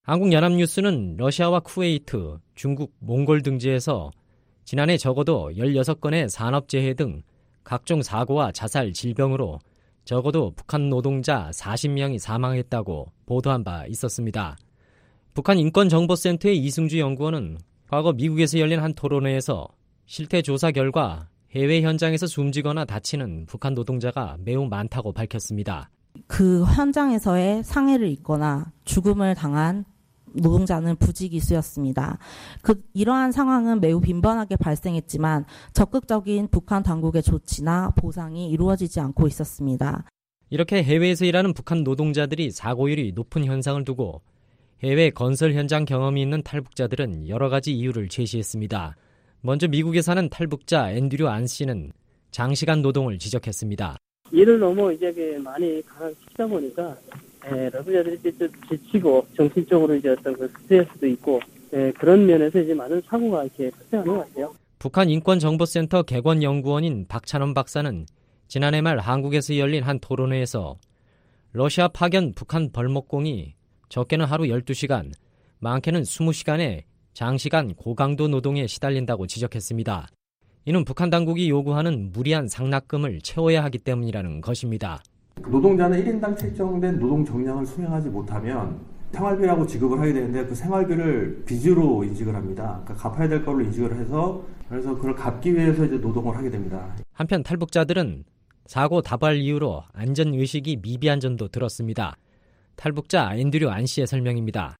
한국연합뉴스는 러시아와 쿠웨이트, 중국, 몽골 등지에서 지난해 적어도 열여섯 건의 산업재해 등 각종 사고와 자살, 질병으로 적어도 북한 노동자 사십 명이 사망했다고 보도한 바 있었습니다. 북한 인권정보센터의 이승주 연구원은 과거 미국에서 열린 한 토론회에서 실태 조사 결과 해외 현장에서 숨지거나 다치는 북한 노동자가 매우 많다고 밝혔습니다. 그 현장에서의 상해를 입거나 죽음을 당한 노동자는 부지기수였습니다. 그 이러한 상황은 매우 빈번하게 발생했지만 적극적인 북한 당국의 조치나 보상이 이루어지지 않고 있었습니다. 이렇게 해외에서 일하는 북한 노동자들이 사고율이 높은 현상을 두고 해외 건설 현장 경험이 있는 탈북자들은 여러 가지 이유를 제시했습니다. 먼저 미국에 사는 탈북자 앤드류 안 씨는 장시간 노동을 지적했습니다. 일을 너무 이제 많이 가시다 보니까 예, 노동자들이 좀 지치고 정신적으로 이제 어떤 그 스트레스도 있고 예, 그런 면에서 이제 많은 사고가 이렇게 발생하는 것 같아요. 북한 인권정보센터 객원연구원인 박찬원 박사는 지난해 말 한국에서 열린 한 토론회에서 러시아 파견 북한 벌목공이 적게는 하루 열두 시간, 많게는 이십 시간의 장시간 고강도 노동에 시달린다고 지적했습니다. 이는 북한 당국이 요구하는 무리한 상납금을 채워야 하기 때문이라는 것입니다. 노동자는 일 인당 책정된 노동 정량을 수행하지 못하면 생활비라고 지급을 하게 되는데 그 생활비를 빚으로 인식을 합니다. 그러니까 갚아야 될 걸로 인식을 해서 그래서 그걸 갚기 위해서 이제 노동을 하게 됩니다. 한편 탈북자들은 사고 다발 이유로 안전의식이 미비한 점도 들었습니다. 탈북자 앤드류 안 씨의 설명입니다.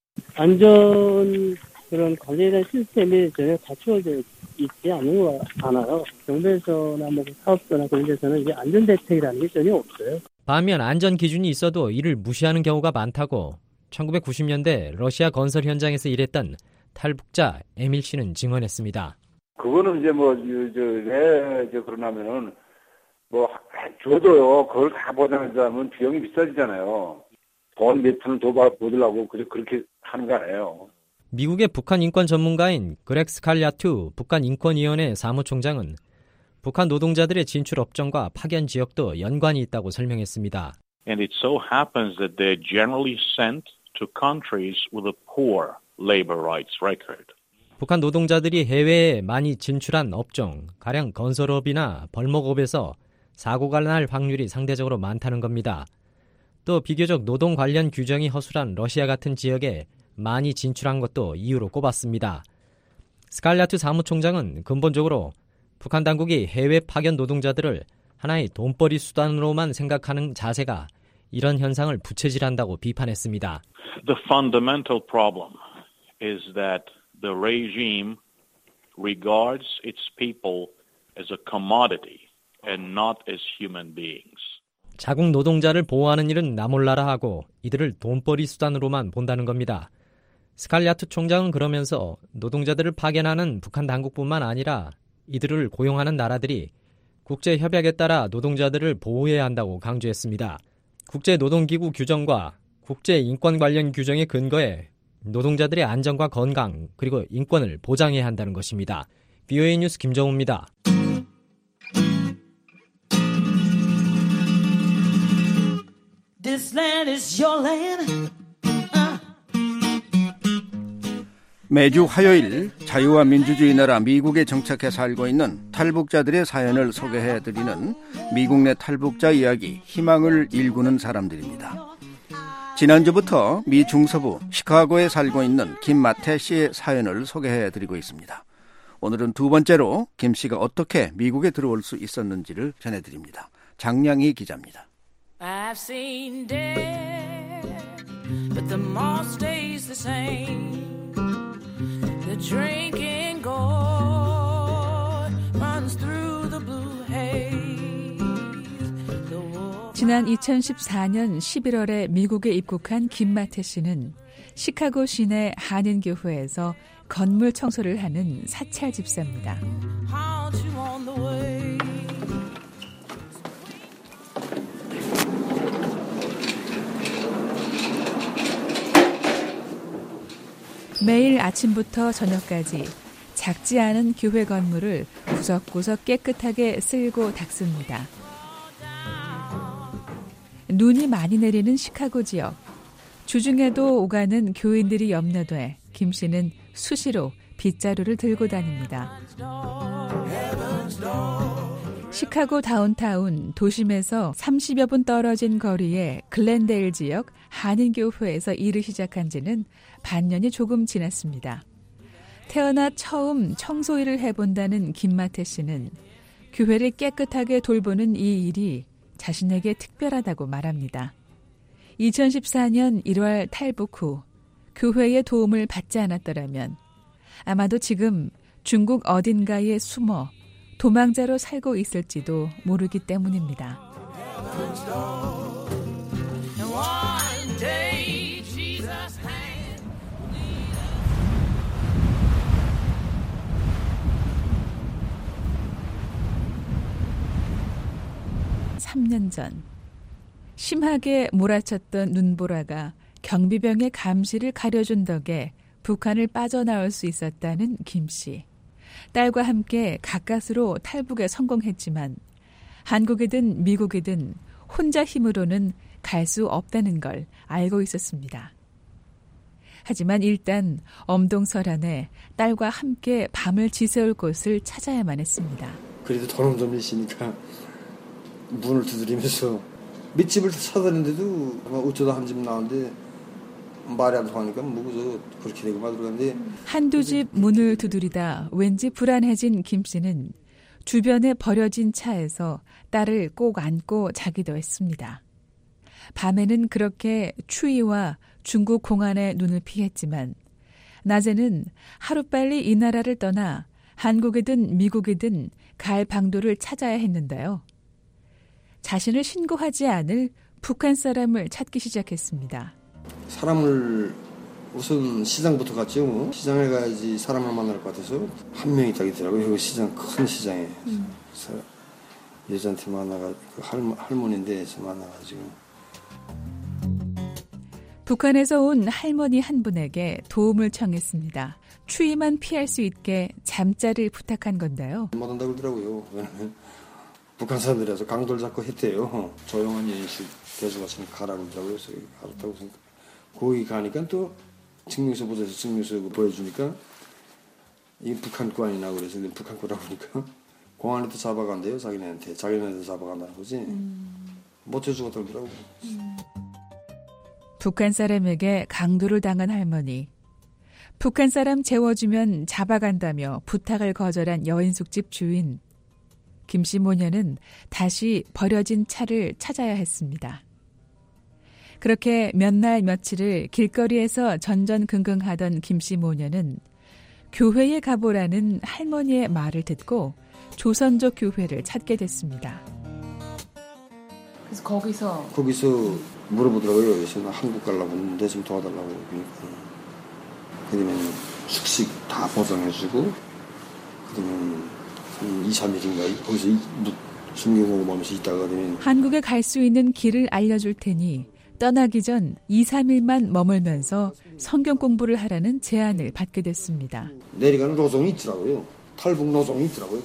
안전 그런 관리에 대한 시스템이 전혀 갖추어져 있지 않은 거 않아요. 정부에서나 뭐 사업소나 그런 데서는 이제 안전 대책이라는 게 전혀 없어요. 반면 안전 기준이 있어도 이를 무시하는 경우가 많다고 천구백구십 년대 러시아 건설 현장에서 일했던 탈북자 에밀 씨는 증언했습니다. 그거는 이제 뭐, 저, 왜, 이제 그러냐면은, 뭐, 줘도요, 그걸 다 보장하자면 비용이 비싸지잖아요. 돈 몇 푼을 더 받으려고 그렇게 하는 거 아니에요. 미국의 북한 인권 전문가인 그렉 스칼랴투 북한인권위원회 사무총장은 북한 노동자들의 진출 업종과 파견 지역도 연관이 있다고 설명했습니다. And it so happens that they're generally sent to countries with a poor labor rights record. 북한 노동자들이 해외에 많이 진출한 업종, 가령 건설업이나 벌목업에서 사고가 날 확률이 상대적으로 많다는 겁니다. 또 비교적 노동 관련 규정이 허술한 러시아 같은 지역에 많이 진출한 것도 이유로 꼽았습니다. 스칼랴투 사무총장은 근본적으로 북한 당국이 해외 파견 노동자들을 하나의 돈벌이 수단으로만 생각하는 자세가 이런 현상을 부채질한다고 비판했습니다. The fundamental problem is that the regime regards its people as a commodity and not as human beings. 자국 노동자를 보호하는 일은 나 몰라라 하고 이들을 돈벌이 수단으로만 본다는 겁니다. 스칼랴투 총장은 그러면서 노동자들을 파견하는 북한 당국뿐만 아니라 이들을 고용하는 나라들이 국제협약에 따라 노동자들을 보호해야 한다고 강조했습니다. 국제노동기구 규정과 국제인권 관련 규정에 근거해 노동자들의 안전과 건강 그리고 인권을 보장해야 한다는 것입니다. 비오에이 뉴스 김정우입니다. This land is your land. 매주 화요일 자유와 민주주의 나라 미국에 정착해 살고 있는 탈북자들의 사연을 소개해드리는 미국 내 탈북자 이야기, 희망을 일구는 사람들입니다. 지난주부터 미 중서부 시카고에 살고 있는 김마태 씨의 사연을 소개해드리고 있습니다. 오늘은 두 번째로 김 씨가 어떻게 미국에 들어올 수 있었는지를 전해드립니다. 장량희 기자입니다. I've seen death, but the moss stays the same. The drinking gourd runs through the blue haze. 지난 이천십사 년 십일월에 미국에 입국한 김마태 씨는 시카고 시내 한인교회에서 건물 청소를 하는 사찰 집사입니다. 매일 아침부터 저녁까지 작지 않은 교회 건물을 구석구석 깨끗하게 쓸고 닦습니다. 눈이 많이 내리는 시카고 지역. 주중에도 오가는 교인들이 염려돼 김 씨는 수시로 빗자루를 들고 다닙니다. 시카고 다운타운 도심에서 삼십여 분 떨어진 거리의 글렌데일 지역 한인교회에서 일을 시작한 지는 반년이 조금 지났습니다. 태어나 처음 청소일을 해본다는 김마태 씨는 교회를 깨끗하게 돌보는 이 일이 자신에게 특별하다고 말합니다. 이천십사 년 일월 탈북 후 교회의 도움을 받지 않았더라면 아마도 지금 중국 어딘가에 숨어 도망자로 살고 있을지도 모르기 때문입니다. 삼 년 전 심하게 몰아쳤던 눈보라가 경비병의 감시를 가려준 덕에 북한을 빠져나올 수 있었다는 김 씨. 딸과 함께 가까스로 탈북에 성공했지만 한국이든 미국이든 혼자 힘으로는 갈 수 없다는 걸 알고 있었습니다. 하지만 일단 엄동설안에 딸과 함께 밤을 지새울 곳을 찾아야만 했습니다. 그래도 더러운 점이 있으니까 문을 두드리면서 밑집을 찾았는데도 어쩌다 한 집 나왔는데 말이 안 통하니까 뭐저 그렇게 되고 막 들어갔는데 한두 집 문을 두드리다 왠지 불안해진 김 씨는 주변에 버려진 차에서 딸을 꼭 안고 자기도 했습니다. 밤에는 그렇게 추위와 중국 공안의 눈을 피했지만 낮에는 하루빨리 이 나라를 떠나 한국이든 미국이든 갈 방도를 찾아야 했는데요. 자신을 신고하지 않을 북한 사람을 찾기 시작했습니다. 사람을 우선 시장부터 갔죠. 뭐. 시장에 가야지 사람을 만날 것 같아서 한 명이 딱 있더라고요. 여기 시장, 큰 시장에. 음. 그래서 여자한테 만나가지고 할, 할머니인데 저 만나가지고. 북한에서 온 할머니 한 분에게 도움을 청했습니다. 추위만 피할 수 있게 잠자를 부탁한 건데요. 못 한다고 그러더라고요. 북한 사람들이라서 강도를 잡고 했대요. 조용한 연식 대수같이 가라고 그러더라고요. 그래서 알았다고 생각. 거기 가니까 또 증명서 보자서 증명서 보여주니까 이게 북한권이라고 그래서 북한권이라고 그러니까 공안에도 잡아간대요. 자기네한테. 자기네한테 잡아간다는 거지. 음. 못 해주고 그러더라고요. 음. 북한 사람에게 강도를 당한 할머니. 북한 사람 재워주면 잡아간다며 부탁을 거절한 여인숙집 주인. 김씨 모녀는 다시 버려진 차를 찾아야 했습니다. 그렇게 몇 날 며칠을 길거리에서 전전긍긍하던 김씨 모녀는 교회에 가보라는 할머니의 말을 듣고 조선족 교회를 찾게 됐습니다. 그래서 거기서 거기서 물어보더라고요. 그래서 나 한국 가려고 했는데 좀 도와달라고 그러니까 그러면 숙식 다 보장해주고 그러면 한 이, 삼 일인가 거기서 숨겨먹으면서 있다가 그러면 한국에 갈 수 있는 길을 알려줄 테니 떠나기 전 이, 삼 일만 머물면서 성경 공부를 하라는 제안을 받게 됐습니다. 내려가는 노정이 있더라고요. 탈북 노정이 있더라고요.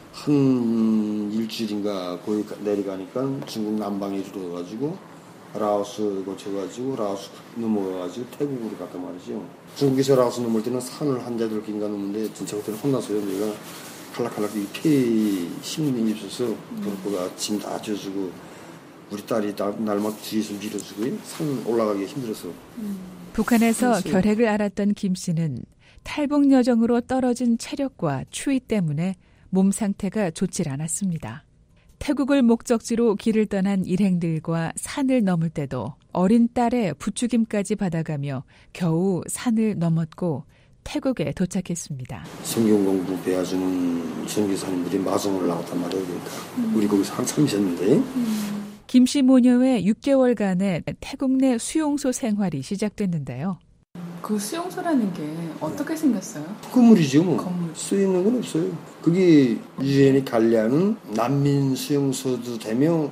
한 일주일인가 거기 내려가니까 중국 남방에 들어가가지고 라오스 거쳐가지고 라오스 넘어가가지고 태국으로 갔단 말이죠. 중국에서 라오스 넘을 때는 산을 한 자들 긴가 넘는데 진짜 그때는 혼났어요. 내가 칼락칼락 폐 심는 게 있어서 그렇고가 짐 다 져주고 우리 딸이 날 막 뒤에서 밀어주고 산 올라가기 힘들어서. 음. 북한에서 그래서. 결핵을 앓았던 김 씨는 탈북 여정으로 떨어진 체력과 추위 때문에 몸 상태가 좋질 않았습니다. 태국을 목적지로 길을 떠난 일행들과 산을 넘을 때도 어린 딸의 부추김까지 받아가며 겨우 산을 넘었고 태국에 도착했습니다. 성경 공부 배워주는 선교사님들이 마성을 나왔단 말이에요. 그러니까 음. 우리 거기서 한참 있었는데. 음. 김씨 모녀의 육 개월간의 태국 내 수용소 생활이 시작됐는데요. 그 수용소라는 게 어떻게 생겼어요? 건물이죠. 뭐. 건물. 쓰이는 건 없어요. 그게 유엔이 관리하는 난민 수용소도 되며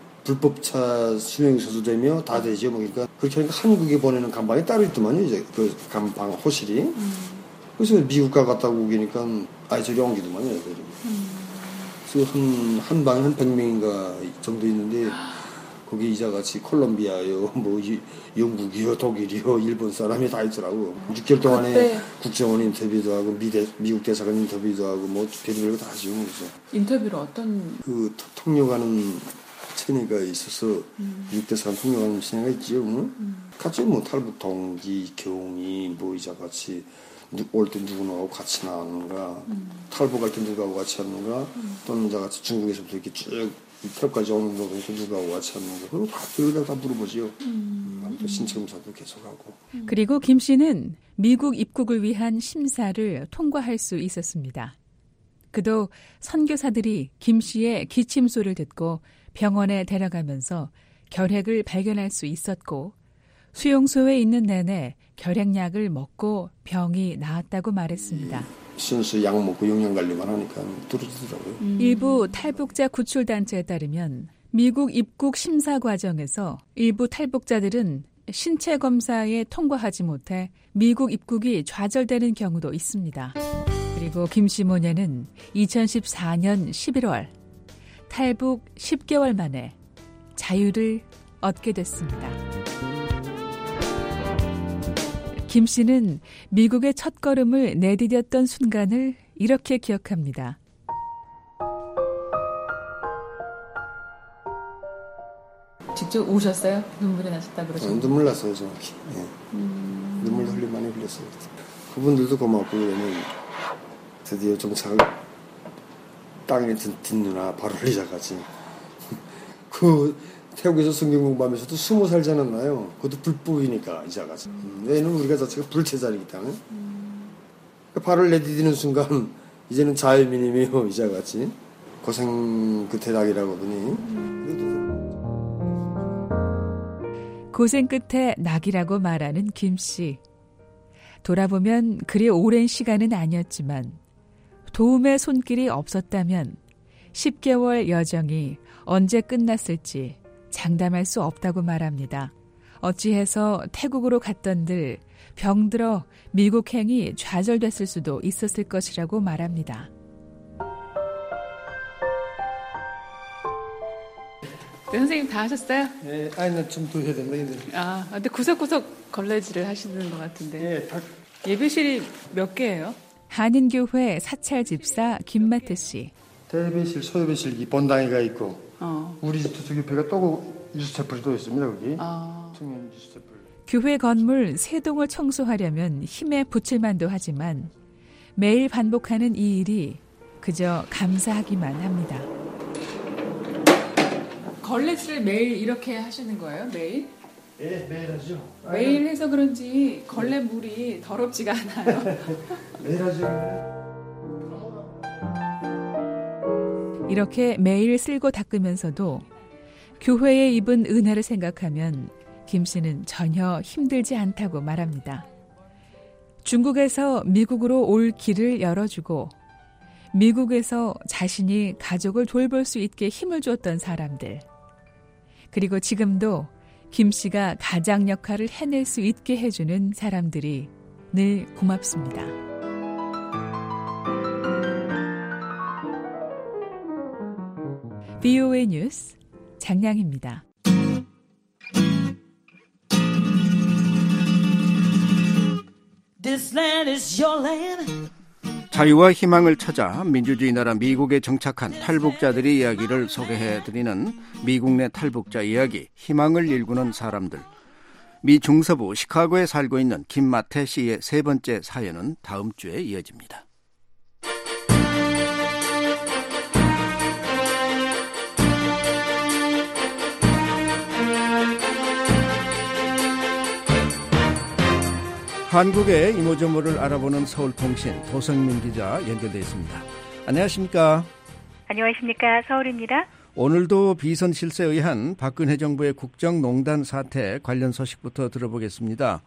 불법차 수용소도 되며 다 되죠. 뭐. 그러니까 그렇게 하니까 한국에 보내는 간방이 따로 있더만요. 이제 그 간방 호실이. 음. 그래서 미국 가 갔다 오기니까 아이 저리 옮기더만요. 음. 그래서 한, 한 방에 한 백 명인가 정도 있는데 거기 이자같이 콜롬비아요, 뭐 영국이요, 독일이요, 일본 사람이 다 있더라고. 육 개월 동안에 그때... 국정원 인터뷰도 하고 미대, 미국 대사관 인터뷰도 하고 뭐 별별 거 다 하죠. 그래서 인터뷰를 어떤 그 통역하는 체내가 있어서 음. 미국 대사관 통역하는 체내가 있지요. 뭐. 음. 같이 뭐 탈북 동기, 경위, 뭐 이자같이 올 때 누구 나하고 같이 나왔는가, 음. 탈북할 때 누구하고 같이 왔는가, 음. 또는 이자같이 중국에서부터 이렇게 쭉 태국까지 오는 거에서 누구하고 같이 왔는가, 그리고 다 여기다 다 물어보지요. 음. 음. 또 신체 검사도 계속하고. 음. 그리고 김 씨는 미국 입국을 위한 심사를 통과할 수 있었습니다. 그도 선교사들이 김 씨의 기침 소리를 듣고 병원에 데려가면서 결핵을 발견할 수 있었고 수용소에 있는 내내 결핵약을 먹고 병이 나았다고 말했습니다. 순수 약 먹고 영양관리만 하니까 떨어지더라고요. 음. 일부 탈북자 구출단체에 따르면 미국 입국 심사 과정에서 일부 탈북자들은 신체 검사에 통과하지 못해 미국 입국이 좌절되는 경우도 있습니다. 그리고 김 씨 모녀는 이천십사 년 십일월 탈북 십 개월 만에 자유를 얻게 됐습니다. 김 씨는 미국의 첫걸음을 내디뎠던 순간을 이렇게 기억합니다. 직접 우셨어요? 눈물이 나셨다 그러죠? 네, 눈물 났어요, 정확히. 네. 음... 눈물 흘리 많이 흘렸어요. 그분들도 고맙고 그러면 드디어 정착을 땅에 딛누나 바로 흘리자까지. 그 태국에서 성경 공부하면서도 스무 살 지났나요? 그것도 불법이니까 이자같이. 음. 왜냐면 우리가 자체가 불체자이기 때문에. 음. 그러니까 발을 내디디는 순간 이제는 자유민이며 이자같이 고생 끝에 낙이라고 하더니. 음. 고생 끝에 낙이라고 말하는 김 씨. 돌아보면 그리 오랜 시간은 아니었지만 도움의 손길이 없었다면 십 개월 여정이 언제 끝났을지 장담할 수 없다고 말합니다. 어찌해서 태국으로 갔던들 병들어 미국행이 좌절됐을 수도 있었을 것이라고 말합니다. 네, 선생님 다 하셨어요? 네, 아니는 좀 더 해야 됩니다. 아, 근데 구석구석 걸레질을 하시는 것 같은데. 네, 다... 예배실이 몇 개예요? 한인교회 사찰 집사 김마트 씨. 대배실, 소예배실 이 본당이가 있고, 어. 우리 집 저쪽 옆에가 또 유수채불이 또 있습니다. 거기. 아. 청년 유수채불. 교회 건물 세 동을 청소하려면 힘에 부칠만도 하지만 매일 반복하는 이 일이 그저 감사하기만 합니다. 걸레질을 매일 이렇게 하시는 거예요? 매일? 네, 매일 하죠. 매일 해서 그런지 걸레 물이 더럽지가 않아요. 매일 하죠. 이렇게 매일 쓸고 닦으면서도 교회에 입은 은혜를 생각하면 김 씨는 전혀 힘들지 않다고 말합니다. 중국에서 미국으로 올 길을 열어주고 미국에서 자신이 가족을 돌볼 수 있게 힘을 줬던 사람들, 그리고 지금도 김 씨가 가장 역할을 해낼 수 있게 해주는 사람들이 늘 고맙습니다. 비오에이 뉴스 장량입니다. 자유와 희망을 찾아 민주주의 나라 미국에 정착한 탈북자들의 이야기를 소개해드리는 미국 내 탈북자 이야기, 희망을 일구는 사람들. 미 중서부 시카고에 살고 있는 김마태 씨의 세 번째 사연은 다음 주에 이어집니다. 한국의 이모저모를 알아보는 서울통신 도성민 기자 연결되어 있습니다. 안녕하십니까? 안녕하십니까? 서울입니다. 오늘도 비선 실세에 의한 박근혜 정부의 국정농단 사태 관련 소식부터 들어보겠습니다.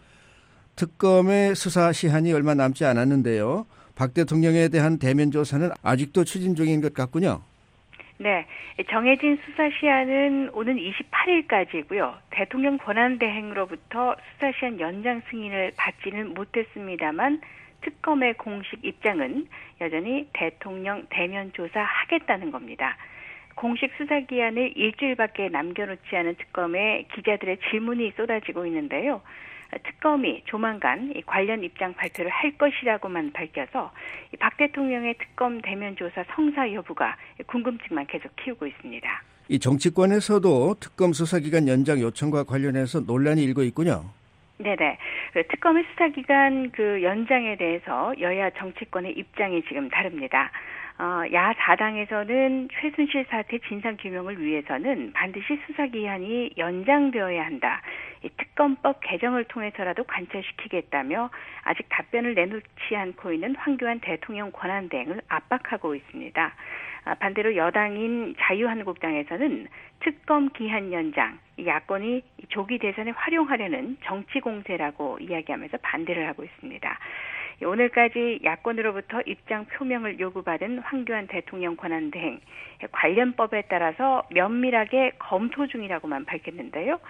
특검의 수사 시한이 얼마 남지 않았는데요. 박 대통령에 대한 대면 조사는 아직도 추진 중인 것 같군요. 네, 정해진 수사 시한은 오는 이십팔 일까지고요. 대통령 권한대행으로부터 수사 시한 연장 승인을 받지는 못했습니다만 특검의 공식 입장은 여전히 대통령 대면 조사하겠다는 겁니다. 공식 수사 기한을 일주일밖에 남겨놓지 않은 특검에 기자들의 질문이 쏟아지고 있는데요. 특검이 조만간 관련 입장 발표를 할 것이라고만 밝혀서 박 대통령의 특검 대면 조사 성사 여부가 궁금증만 계속 키우고 있습니다. 이 정치권에서도 특검 수사기간 연장 요청과 관련해서 논란이 일고 있군요. 네네. 특검의 수사기간 그 연장에 대해서 여야 정치권의 입장이 지금 다릅니다. 어, 야사당에서는 최순실 사태 진상규명을 위해서는 반드시 수사기한이 연장되어야 한다. 이 특검법 개정을 통해서라도 관철시키겠다며 아직 답변을 내놓지 않고 있는 황교안 대통령 권한대행을 압박하고 있습니다. 아, 반대로 여당인 자유한국당에서는 특검 기한 연장, 야권이 조기 대선에 활용하려는 정치 공세라고 이야기하면서 반대를 하고 있습니다. 오늘까지 야권으로부터 입장 표명을 요구받은 황교안 대통령 권한대행, 관련법에 따라서 면밀하게 검토 중이라고만 밝혔는데요.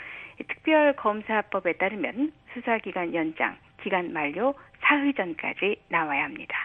특별검사법에 따르면 수사기간 연장, 기간 만료 사흘 전까지 나와야 합니다.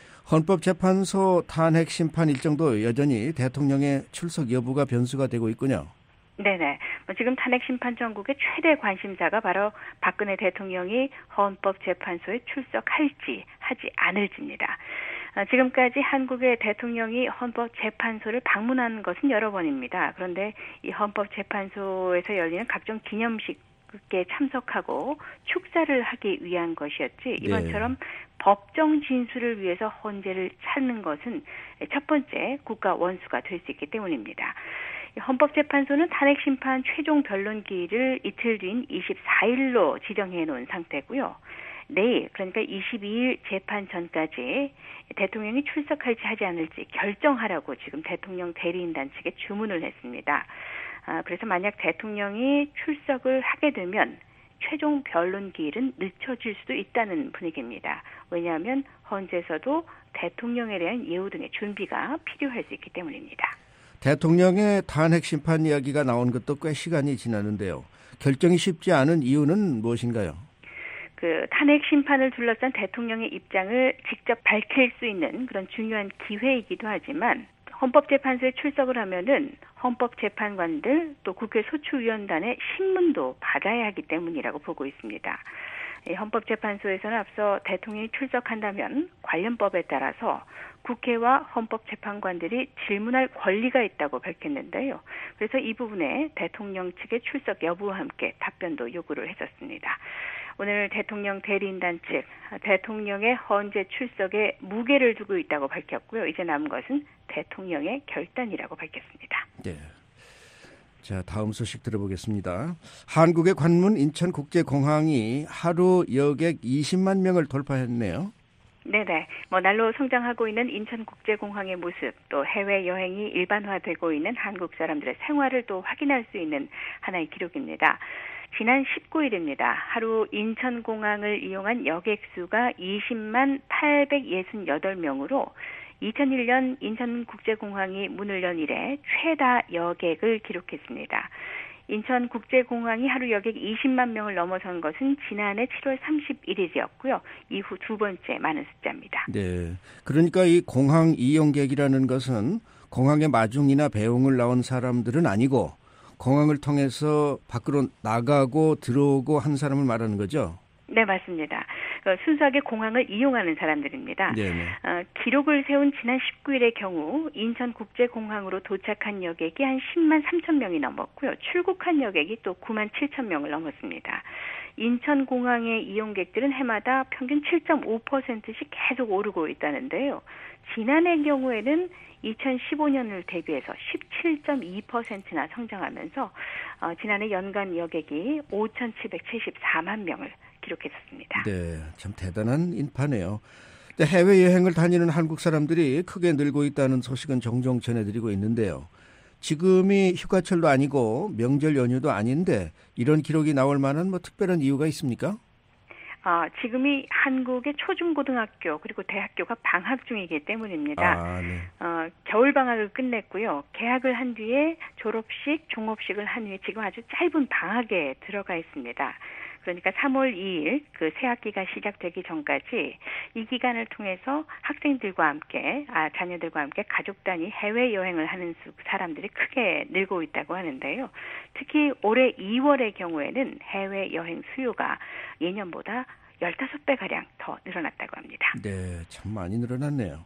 헌법재판소 탄핵 심판 일정도 여전히 대통령의 출석 여부가 변수가 되고 있군요. 네네. 지금 탄핵 심판 전국의 최대 관심사가 바로 박근혜 대통령이 헌법재판소에 출석할지 하지 않을지입니다. 지금까지 한국의 대통령이 헌법재판소를 방문한 것은 여러 번입니다. 그런데 이 헌법재판소에서 열리는 각종 기념식에 참석하고 축사를 하기 위한 것이었지 이번처럼 네. 법정 진술을 위해서 헌재를 찾는 것은 첫 번째 국가 원수가 될 수 있기 때문입니다. 헌법재판소는 탄핵심판 최종 변론기일을 이틀 뒤인 이십사 일로 지정해 놓은 상태고요. 내일 그러니까 이십이 일 재판 전까지 대통령이 출석할지 하지 않을지 결정하라고 지금 대통령 대리인단 측에 주문을 했습니다. 아, 그래서 만약 대통령이 출석을 하게 되면 최종 변론 기일은 늦춰질 수도 있다는 분위기입니다. 왜냐하면 헌재에서도 대통령에 대한 예우 등의 준비가 필요할 수 있기 때문입니다. 대통령의 탄핵 심판 이야기가 나온 것도 꽤 시간이 지났는데요. 결정이 쉽지 않은 이유는 무엇인가요? 그 탄핵 심판을 둘러싼 대통령의 입장을 직접 밝힐 수 있는 그런 중요한 기회이기도 하지만 헌법재판소에 출석을 하면은 헌법재판관들 또 국회 소추위원단의 신문도 받아야 하기 때문이라고 보고 있습니다. 헌법재판소에서는 앞서 대통령이 출석한다면 관련법에 따라서 국회와 헌법재판관들이 질문할 권리가 있다고 밝혔는데요. 그래서 이 부분에 대통령 측의 출석 여부와 함께 답변도 요구를 했었습니다. 오늘 대통령 대리인단 측 대통령의 헌재 출석에 무게를 두고 있다고 밝혔고요. 이제 남은 것은 대통령의 결단이라고 밝혔습니다. 네. 자, 다음 소식 들어보겠습니다. 한국의 관문 인천국제공항이 하루 여객 이십만 명을 돌파했네요. 네네. 뭐 날로 성장하고 있는 인천국제공항의 모습, 또 해외 여행이 일반화되고 있는 한국 사람들의 생활을 또 확인할 수 있는 하나의 기록입니다. 지난 십구 일입니다. 하루 인천공항을 이용한 여객 수가 이십만 팔백육십팔 명으로 이천일 년 인천국제공항이 문을 연 이래 최다 여객을 기록했습니다. 인천국제공항이 하루 여객 이십만 명을 넘어선 것은 지난해 칠월 삼십일일이었고요. 이후 두 번째 많은 숫자입니다. 네, 그러니까 이 공항 이용객이라는 것은 공항의 마중이나 배웅을 나온 사람들은 아니고 공항을 통해서 밖으로 나가고 들어오고 한 사람을 말하는 거죠? 네, 맞습니다. 순수하게 공항을 이용하는 사람들입니다. 어, 기록을 세운 지난 십구 일의 경우 인천국제공항으로 도착한 여객이 한 십만 삼천 명이 넘었고요. 출국한 여객이 또 구만 칠천 명을 넘었습니다. 인천공항의 이용객들은 해마다 평균 칠 점 오 퍼센트씩 계속 오르고 있다는데요. 지난해 경우에는 이천십오 년을 대비해서 십칠 점 이 퍼센트나 성장하면서 어, 지난해 연간 여객이 오천칠백칠십사만 명을 기록했었습니다. 네, 참 대단한 인파네요. 해외여행을 다니는 한국 사람들이 크게 늘고 있다는 소식은 종종 전해드리고 있는데요. 지금이 휴가철도 아니고 명절 연휴도 아닌데 이런 기록이 나올 만한 뭐 특별한 이유가 있습니까? 아, 지금이 한국의 초중고등학교 그리고 대학교가 방학 중이기 때문입니다. 아, 네. 어, 겨울 방학을 끝냈고요. 개학을 한 뒤에 졸업식, 종업식을 한 후에 지금 아주 짧은 방학에 들어가 있습니다. 그러니까 삼월 이일 그 새학기가 시작되기 전까지 이 기간을 통해서 학생들과 함께, 아, 자녀들과 함께 가족 단위 해외 여행을 하는 수, 사람들이 크게 늘고 있다고 하는데요. 특히 올해 이월의 경우에는 해외 여행 수요가 예년보다 십오 배가량 더 늘어났다고 합니다. 네, 참 많이 늘어났네요.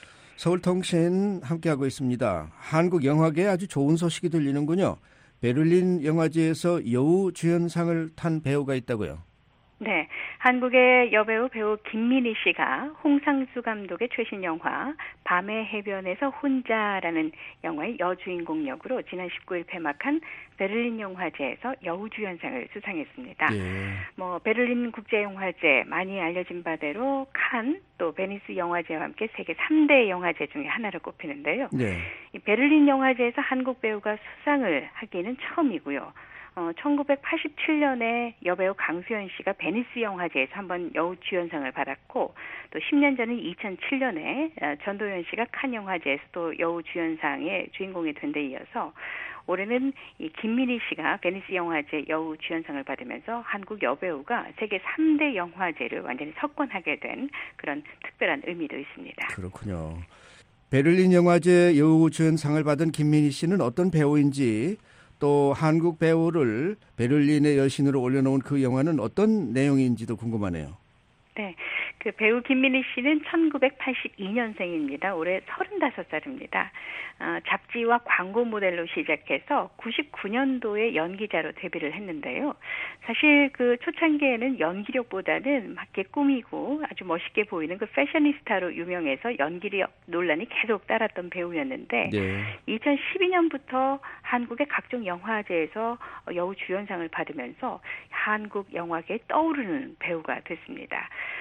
서울통신 함께하고 있습니다. 한국 영화계에 아주 좋은 소식이 들리는군요. 베를린 영화제에서 여우 주연상을 탄 배우가 있다고요? 네, 한국의 여배우 배우 김민희 씨가 홍상수 감독의 최신 영화 밤의 해변에서 혼자라는 영화의 여주인공 역으로 지난 십구 일 폐막한 베를린 영화제에서 여우주연상을 수상했습니다. 네. 뭐 베를린 국제영화제 많이 알려진 바대로 칸 또 베니스 영화제와 함께 세계 삼 대 영화제 중에 하나를 꼽히는데요. 네. 이 베를린 영화제에서 한국 배우가 수상을 하기는 처음이고요. 어, 천구백팔십칠 년에 여배우 강수연 씨가 베니스 영화제에서 한번 여우주연상을 받았고 또 십 년 전인 이천칠 년에 전도연 씨가 칸 영화제에서 또 여우주연상의 주인공이 된 데 이어서 올해는 이 김민희 씨가 베니스 영화제 여우주연상을 받으면서 한국 여배우가 세계 삼 대 영화제를 완전히 석권하게 된 그런 특별한 의미도 있습니다. 그렇군요. 베를린 영화제 여우주연상을 받은 김민희 씨는 어떤 배우인지 또 한국 배우를 베를린의 여신으로 올려놓은 그 영화는 어떤 내용인지도 궁금하네요. 네, 그 배우 김민희 씨는 천구백팔십이 년생입니다. 올해 서른다섯 살입니다. 어, 잡지와 광고 모델로 시작해서 구십구 년도에 연기자로 데뷔를 했는데요. 사실 그 초창기에는 연기력보다는 막 이렇게 꾸미고 아주 멋있게 보이는 그 패셔니스타로 유명해서 연기력 논란이 계속 따랐던 배우였는데 네. 이천십이 년부터 한국의 각종 영화제에서 여우주연상을 받으면서 한국 영화계에 떠오르는 배우가 됐습니다. 아, 그리고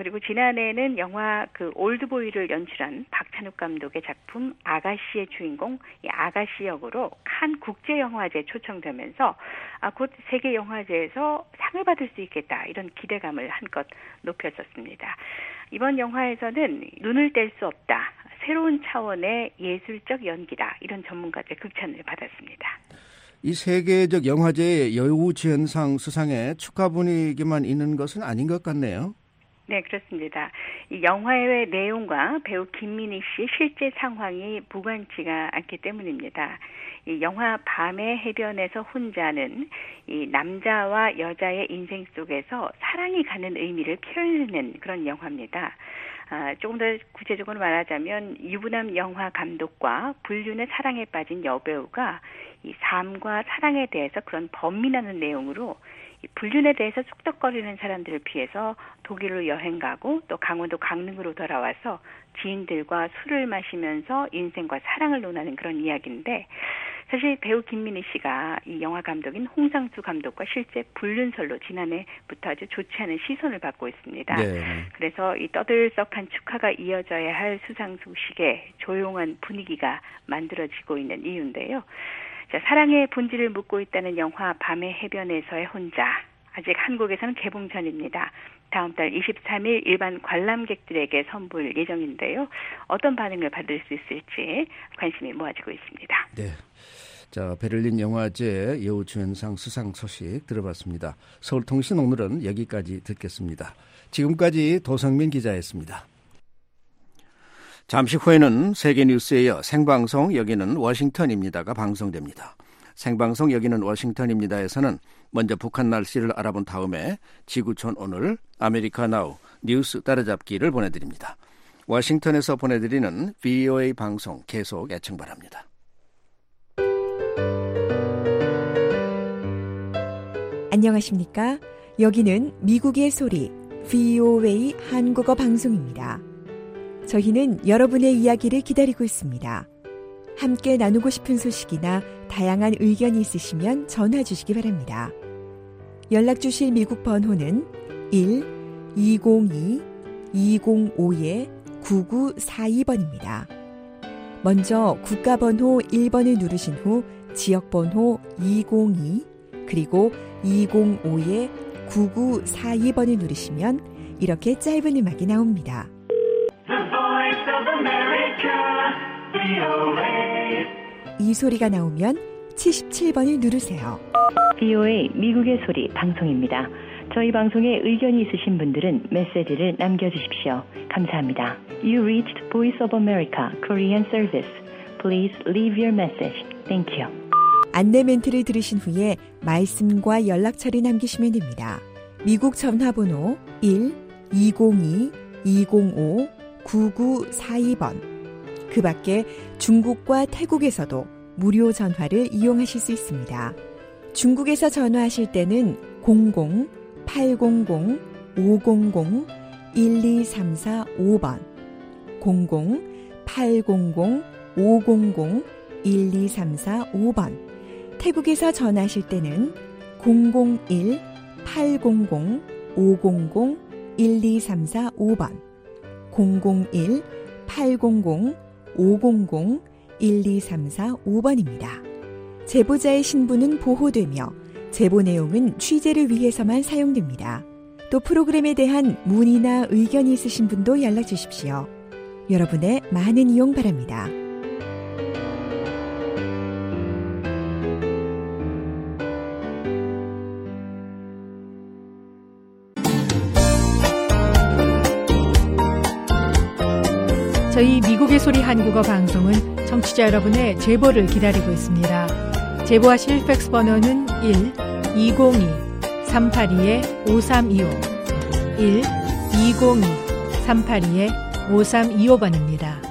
그리고 지난해에는 영화 그 올드보이를 연출한 박찬욱 감독의 작품 아가씨의 주인공 이 아가씨 역으로 칸 국제영화제에 초청되면서 아, 곧 세계 영화제에서 상을 받을 수 있겠다 이런 기대감을 한껏 높였었습니다. 이번 영화에서는 눈을 뗄 수 없다. 새로운 차원의 예술적 연기다. 이런 전문가들의 극찬을 받았습니다. 이 세계적 영화제의 여우주연상 수상에 축하 분위기만 있는 것은 아닌 것 같네요. 네, 그렇습니다. 이 영화의 내용과 배우 김민희 씨의 실제 상황이 무관치가 않기 때문입니다. 이 영화 밤의 해변에서 혼자는 이 남자와 여자의 인생 속에서 사랑이 가는 의미를 표현하는 그런 영화입니다. 아, 조금 더 구체적으로 말하자면 유부남 영화 감독과 불륜의 사랑에 빠진 여배우가 이 삶과 사랑에 대해서 그런 번민하는 내용으로 이 불륜에 대해서 쑥덕거리는 사람들을 피해서 독일로 여행 가고 또 강원도 강릉으로 돌아와서 지인들과 술을 마시면서 인생과 사랑을 논하는 그런 이야기인데 사실 배우 김민희 씨가 이 영화 감독인 홍상수 감독과 실제 불륜설로 지난해부터 아주 좋지 않은 시선을 받고 있습니다. 네. 그래서 이 떠들썩한 축하가 이어져야 할 수상 소식에 조용한 분위기가 만들어지고 있는 이유인데요. 자, 사랑의 본질을 묻고 있다는 영화 밤의 해변에서의 혼자. 아직 한국에서는 개봉 전입니다. 다음 달 이십삼 일 일반 관람객들에게 선보일 예정인데요. 어떤 반응을 받을 수 있을지 관심이 모아지고 있습니다. 네. 자, 베를린 영화제 여우주연상 수상 소식 들어봤습니다. 서울통신 오늘은 여기까지 듣겠습니다. 지금까지 도성민 기자였습니다. 잠시 후에는 세계뉴스에 이어 생방송 여기는 워싱턴입니다가 방송됩니다. 생방송 여기는 워싱턴입니다에서는 먼저 북한 날씨를 알아본 다음에 지구촌 오늘 아메리카 나우 뉴스 따라잡기를 보내드립니다. 워싱턴에서 보내드리는 브이오에이 방송 계속 애청 바랍니다. 안녕하십니까? 여기는 미국의 소리 브이오에이 한국어 방송입니다. 저희는 여러분의 이야기를 기다리고 있습니다. 함께 나누고 싶은 소식이나 다양한 의견이 있으시면 전화 주시기 바랍니다. 연락 주실 미국 번호는 일 이공이 이공오 구구사이 번입니다. 먼저 국가번호 일 번을 누르신 후 지역번호 이공이 그리고 이공오 구구사이 번을 누르시면 이렇게 짧은 음악이 나옵니다. 이 소리가 나오면 칠십칠 번을 누르세요. 브이오에이 미국의 소리 방송입니다. 저희 방송에 의견이 있으신 분들은 메시지를 남겨주십시오. 감사합니다. You reached Voice of America Korean Service. Please leave your message. Thank you. 안내 멘트를 들으신 후에 말씀과 연락처를 남기시면 됩니다. 미국 전화번호 일 이공이 이공오 구구사이 번. 그 밖에 중국과 태국에서도 무료 전화를 이용하실 수 있습니다. 중국에서 전화하실 때는 공공 팔공공 오공공 일이삼사오 번, 공공 팔공공 오공공 일이삼사오 번. 태국에서 전화하실 때는 공공일 팔공공 오공공 일이삼사오 번, 공공일 팔공공 오공공 일이삼사오 번입니다. 제보자의 신분은 보호되며 제보 내용은 취재를 위해서만 사용됩니다. 또 프로그램에 대한 문의나 의견이 있으신 분도 연락 주십시오. 여러분의 많은 이용 바랍니다. 저희 미국의 소리 한국어 방송은 청취자 여러분의 제보를 기다리고 있습니다. 제보하실 팩스 번호는 일 이공이 삼팔이 오삼이오 일 이공이 삼팔이 오삼이오 번입니다.